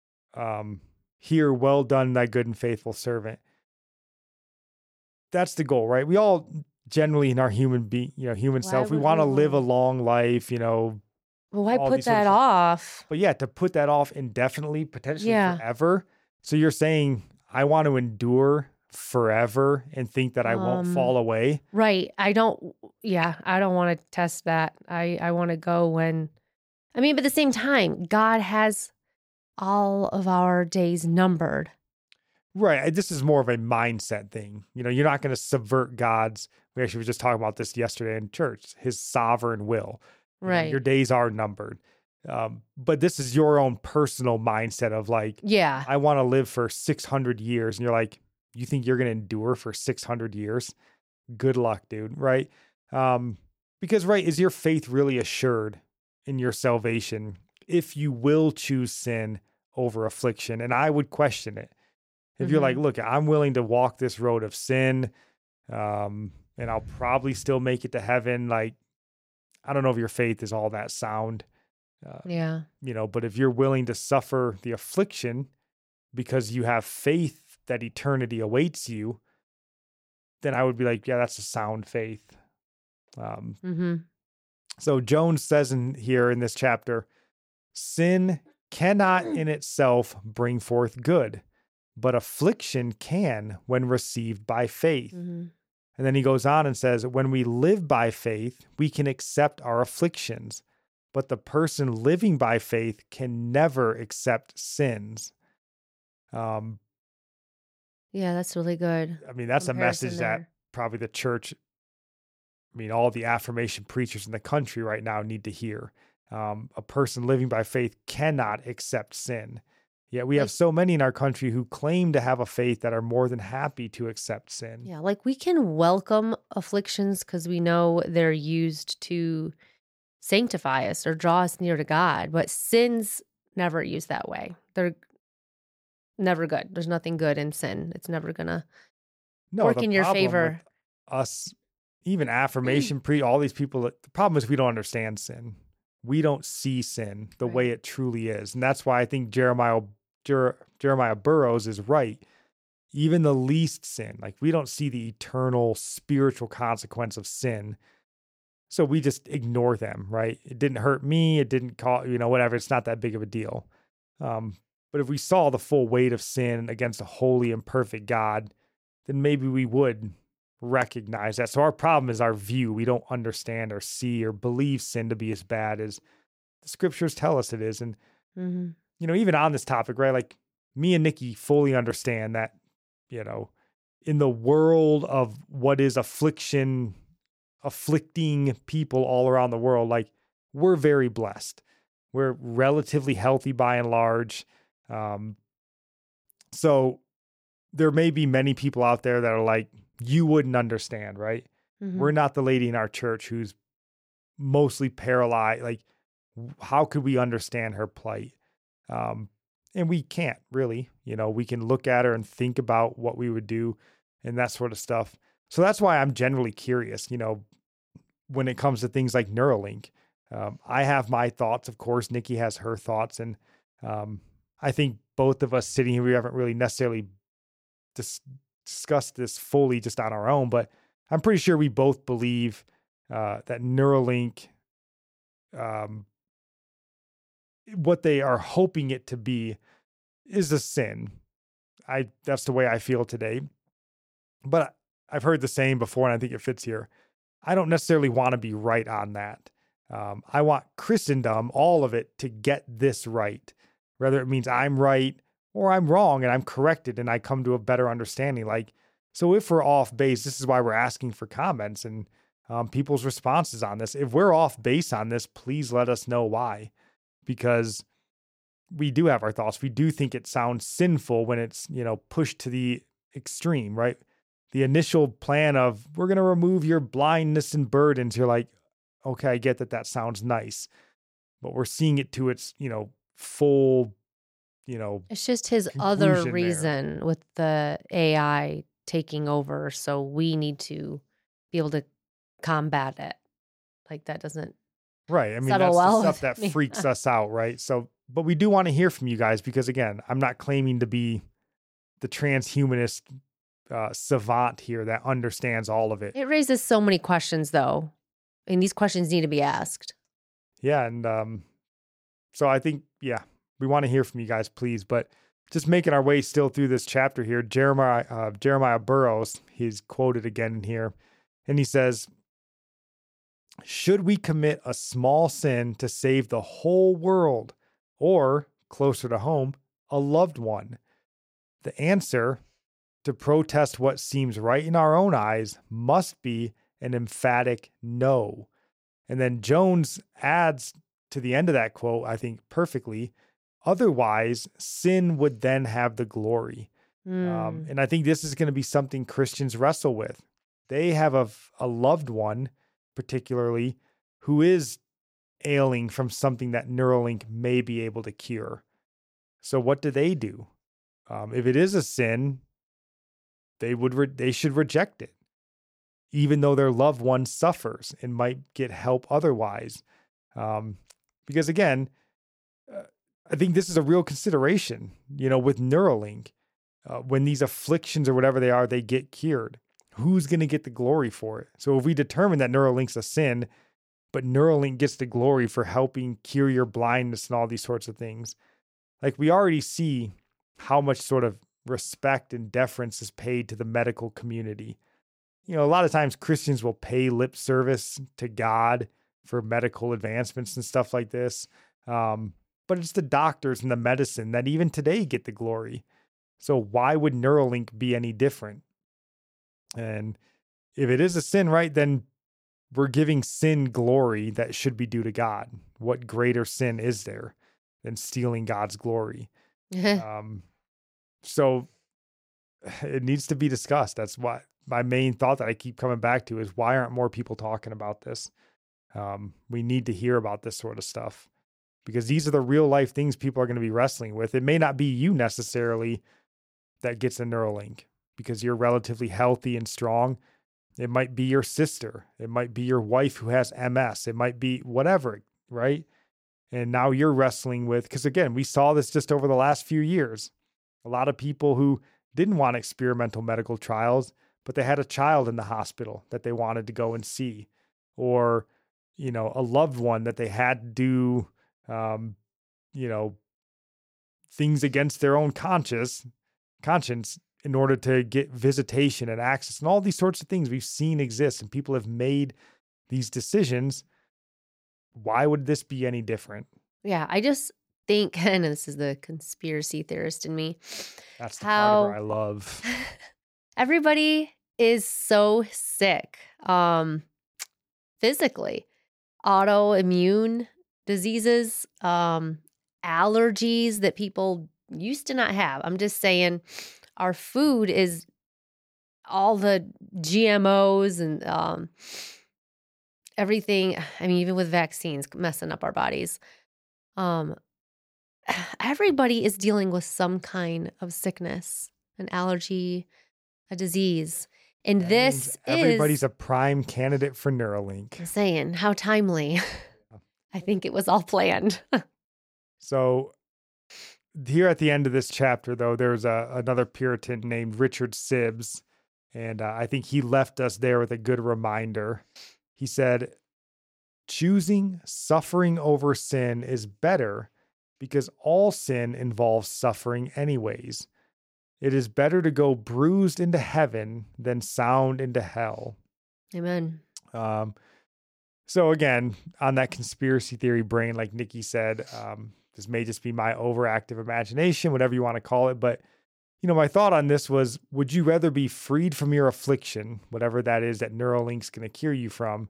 hear, "Well done, thy good and faithful servant," that's the goal, right? We all generally in our human self, we want to live a long life, Well, why put that off? But yeah, to put that off indefinitely, potentially forever. So you're saying, I want to endure forever and think that I won't fall away. Right. I don't want to test that. I want to go when, but at the same time, God has all of our days numbered. Right. This is more of a mindset thing. You're not going to subvert God's, we actually were just talking about this yesterday in church, his sovereign will. Right. Your days are numbered. But this is your own personal mindset of like, I want to live for 600 years. And you're like, you think you're going to endure for 600 years? Good luck, dude. Right. Because, right, is your faith really assured in your salvation if you will choose sin over affliction? And I would question it. If you're like, look, I'm willing to walk this road of sin, and I'll probably still make it to heaven. Like, I don't know if your faith is all that sound, Yeah. but if you're willing to suffer the affliction because you have faith that eternity awaits you, then I would be like, yeah, that's a sound faith. So Jones says in this chapter, sin cannot in itself bring forth good, but affliction can when received by faith. And then he goes on and says, when we live by faith, we can accept our afflictions, but the person living by faith can never accept sins. Yeah, that's really good. I mean, that's a comparison message there. that probably the church, all the affirmation preachers in the country right now need to hear. A person living by faith cannot accept sin. Yet we have so many in our country who claim to have a faith that are more than happy to accept sin. Yeah, like we can welcome afflictions because we know they're used to sanctify us or draw us near to God, but sins never used that way. They're never good. There's nothing good in sin. It's never gonna work the in your problem favor. with us, even affirmation all these people, the problem is we don't understand sin. We don't see sin the way it truly is. And that's why I think Jeremiah Burroughs is right. Even the least sin, like we don't see the eternal spiritual consequence of sin. So we just ignore them, right? It didn't hurt me. It didn't whatever. It's not that big of a deal. But if we saw the full weight of sin against a holy and perfect God, then maybe we would recognize that. So our problem is our view. We don't understand or see or believe sin to be as bad as the scriptures tell us it is. And, even on this topic, right? Like me and Nikki fully understand that, in the world of what is afflicting people all around the world, like we're very blessed. We're relatively healthy by and large. So there may be many people out there that are like, you wouldn't understand, right? We're not the lady in our church who's mostly paralyzed. Like, how could we understand her plight? And we can't really, we can look at her and think about what we would do and that sort of stuff. So that's why I'm generally curious, when it comes to things like Neuralink. I have my thoughts. Of course, Nikki has her thoughts. And I think both of us sitting here, we haven't really necessarily discussed this fully just on our own, but I'm pretty sure we both believe that Neuralink, what they are hoping it to be, is a sin. That's the way I feel today. But I've heard the saying before, and I think it fits here. I don't necessarily want to be right on that. I want Christendom, all of it, to get this right. Whether it means I'm right or I'm wrong and I'm corrected and I come to a better understanding. So if we're off base, this is why we're asking for comments and people's responses on this. If we're off base on this, please let us know why. Because we do have our thoughts. We do think it sounds sinful when it's, pushed to the extreme, right? The initial plan of, we're going to remove your blindness and burdens. You're like, okay, I get that. That sounds nice. But we're seeing it to its, full, it's just his other conclusion reason with the AI taking over. So we need to be able to combat it. Like that doesn't right. I mean, settle that's well the stuff that freaks us out, right? So, but we do want to hear from you guys because, again, I'm not claiming to be the transhumanist savant here that understands all of it. It raises so many questions, though, and these questions need to be asked. Yeah, and so I think, we want to hear from you guys, please. But just making our way still through this chapter here, Jeremiah Burroughs, he's quoted again in here, and he says, should we commit a small sin to save the whole world, or, closer to home, a loved one? The answer, to protest what seems right in our own eyes, must be an emphatic no. And then Jones adds to the end of that quote, I think perfectly, otherwise sin would then have the glory. And I think this is going to be something Christians wrestle with. They have a loved one, particularly, who is ailing from something that Neuralink may be able to cure. So what do? If it is a sin, they should reject it. even though their loved one suffers and might get help otherwise. Because again, I think this is a real consideration, with Neuralink. When these afflictions or whatever they are, they get cured. Who's going to get the glory for it? So if we determine that Neuralink's a sin, but Neuralink gets the glory for helping cure your blindness and all these sorts of things, like we already see how much sort of respect and deference is paid to the medical community. A lot of times Christians will pay lip service to God for medical advancements and stuff like this. But it's the doctors and the medicine that even today get the glory. So why would Neuralink be any different? And if it is a sin, right, then we're giving sin glory that should be due to God. What greater sin is there than stealing God's glory? So it needs to be discussed. That's what my main thought that I keep coming back to is, why aren't more people talking about this? We need to hear about this sort of stuff, because these are the real life things people are going to be wrestling with. It may not be you necessarily that gets a Neuralink because you're relatively healthy and strong. It might be your sister. It might be your wife who has MS. It might be whatever, right? And now you're wrestling with, because again, we saw this just over the last few years. A lot of people who didn't want experimental medical trials, but they had a child in the hospital that they wanted to go and see, or, a loved one that they had to do, things against their own conscience in order to get visitation and access and all these sorts of things we've seen exist, and people have made these decisions. Why would this be any different? Yeah, I just think, and this is the conspiracy theorist in me. That's the part of her I love. Everybody is so sick, physically. Autoimmune diseases, allergies that people used to not have. I'm just saying our food is all the GMOs and everything. I mean, even with vaccines messing up our bodies. Everybody is dealing with some kind of sickness, an allergy, a disease. And that everybody's a prime candidate for Neuralink. I'm saying, how timely. I think it was all planned. So here at the end of this chapter, though, there's another Puritan named Richard Sibbes, and I think he left us there with a good reminder. He said, choosing suffering over sin is better because all sin involves suffering anyways. It is better to go bruised into heaven than sound into hell. Amen. So again, on that conspiracy theory brain, like Nikki said, this may just be my overactive imagination, whatever you want to call it. But, my thought on this was, would you rather be freed from your affliction, whatever that is that Neuralink's going to cure you from?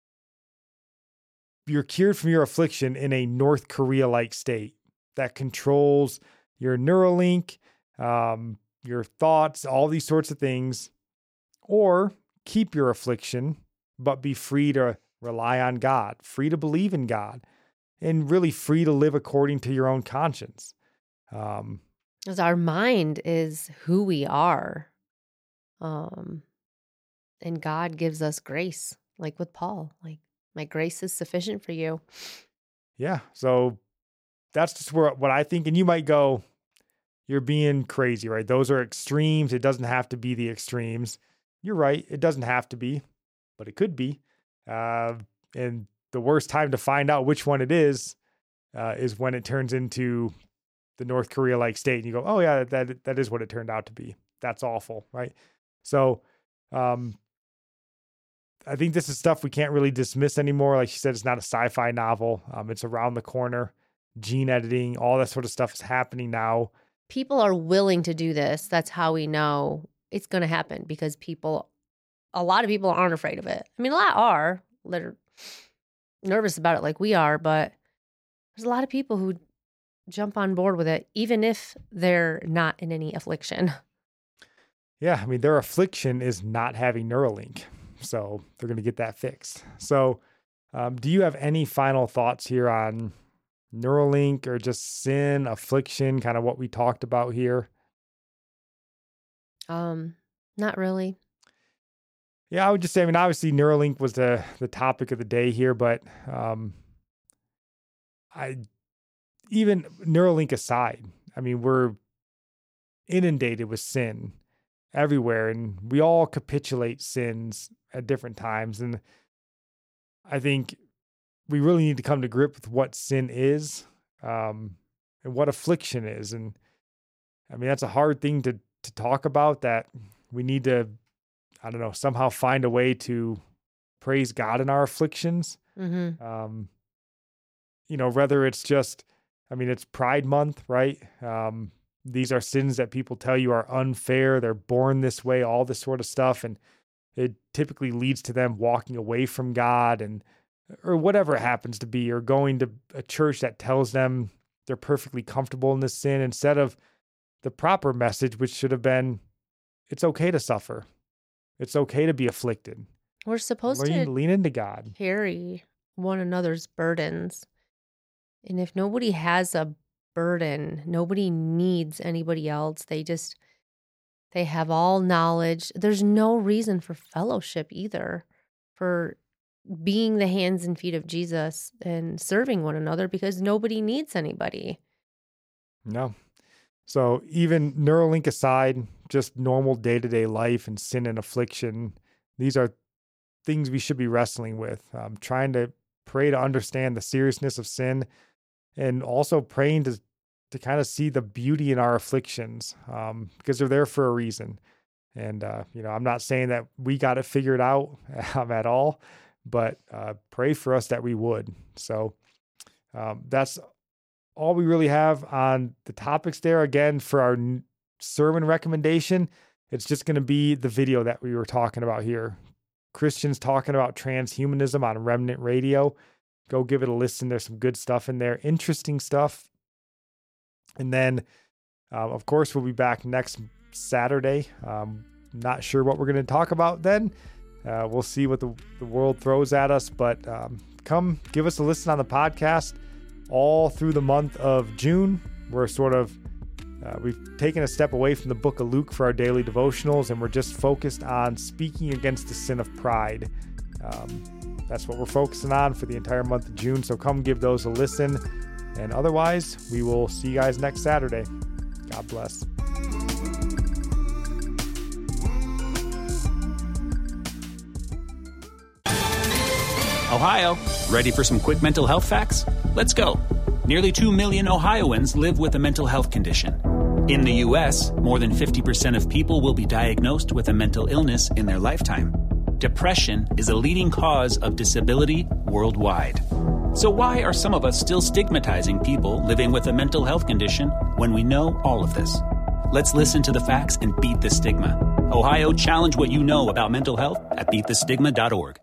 You're cured from your affliction in a North Korea-like state that controls your Neuralink, your thoughts, all these sorts of things, or keep your affliction, but be free to rely on God, free to believe in God, and really free to live according to your own conscience. Because our mind is who we are. And God gives us grace, like with Paul, like, my grace is sufficient for you. Yeah. So that's just what I think. And you might go, you're being crazy, right? Those are extremes. It doesn't have to be the extremes. You're right. It doesn't have to be, but it could be. And the worst time to find out which one it is when it turns into the North Korea-like state. And you go, oh yeah, that is what it turned out to be. That's awful, right? So I think this is stuff we can't really dismiss anymore. Like she said, it's not a sci-fi novel. It's around the corner. Gene editing, all that sort of stuff is happening now. People are willing to do this. That's how we know it's going to happen, because a lot of people aren't afraid of it. I mean, a lot are. They're nervous about it like we are, but there's a lot of people who jump on board with it, even if they're not in any affliction. Yeah, I mean, their affliction is not having Neuralink. So they're going to get that fixed. So do you have any final thoughts here on Neuralink or just sin, affliction, kind of what we talked about here? Not really. Yeah, I would just say, I mean, obviously Neuralink was the topic of the day here, but even Neuralink aside, I mean, we're inundated with sin everywhere, and we all capitulate sins at different times. And I think we really need to come to grip with what sin is, and what affliction is. And I mean, that's a hard thing to talk about, that we need to, I don't know, somehow find a way to praise God in our afflictions. Mm-hmm. Whether it's just, I mean, it's Pride Month, right? These are sins that people tell you are unfair. They're born this way, all this sort of stuff. And it typically leads to them walking away from God or whatever it happens to be, or going to a church that tells them they're perfectly comfortable in this sin, instead of the proper message, which should have been, it's okay to suffer. It's okay to be afflicted. We're supposed to lean into God, carry one another's burdens. And if nobody has a burden, nobody needs anybody else. They have all knowledge. There's no reason for fellowship either, for being the hands and feet of Jesus and serving one another, because nobody needs anybody. No. So even Neuralink aside, just normal day-to-day life and sin and affliction, these are things we should be wrestling with. Trying to pray to understand the seriousness of sin, and also praying to kind of see the beauty in our afflictions, because they're there for a reason. And, I'm not saying that we got it figured out at all, but pray for us that we would. So that's all we really have on the topics there. Again, for our sermon recommendation, it's just going to be the video that we were talking about here. Christians talking about transhumanism on Remnant Radio. Go give it a listen. There's some good stuff in there, interesting stuff. And then, of course, we'll be back next Saturday. Not sure what we're going to talk about then. We'll see what the world throws at us. But come give us a listen on the podcast all through the month of June. We're sort of, we've taken a step away from the book of Luke for our daily devotionals, and we're just focused on speaking against the sin of pride. That's what we're focusing on for the entire month of June. So come give those a listen. And otherwise, we will see you guys next Saturday. God bless. Ohio, ready for some quick mental health facts? Let's go. Nearly 2 million Ohioans live with a mental health condition. In the U.S., more than 50% of people will be diagnosed with a mental illness in their lifetime. Depression is a leading cause of disability worldwide. So why are some of us still stigmatizing people living with a mental health condition when we know all of this? Let's listen to the facts and beat the stigma. Ohio, challenge what you know about mental health at beatthestigma.org.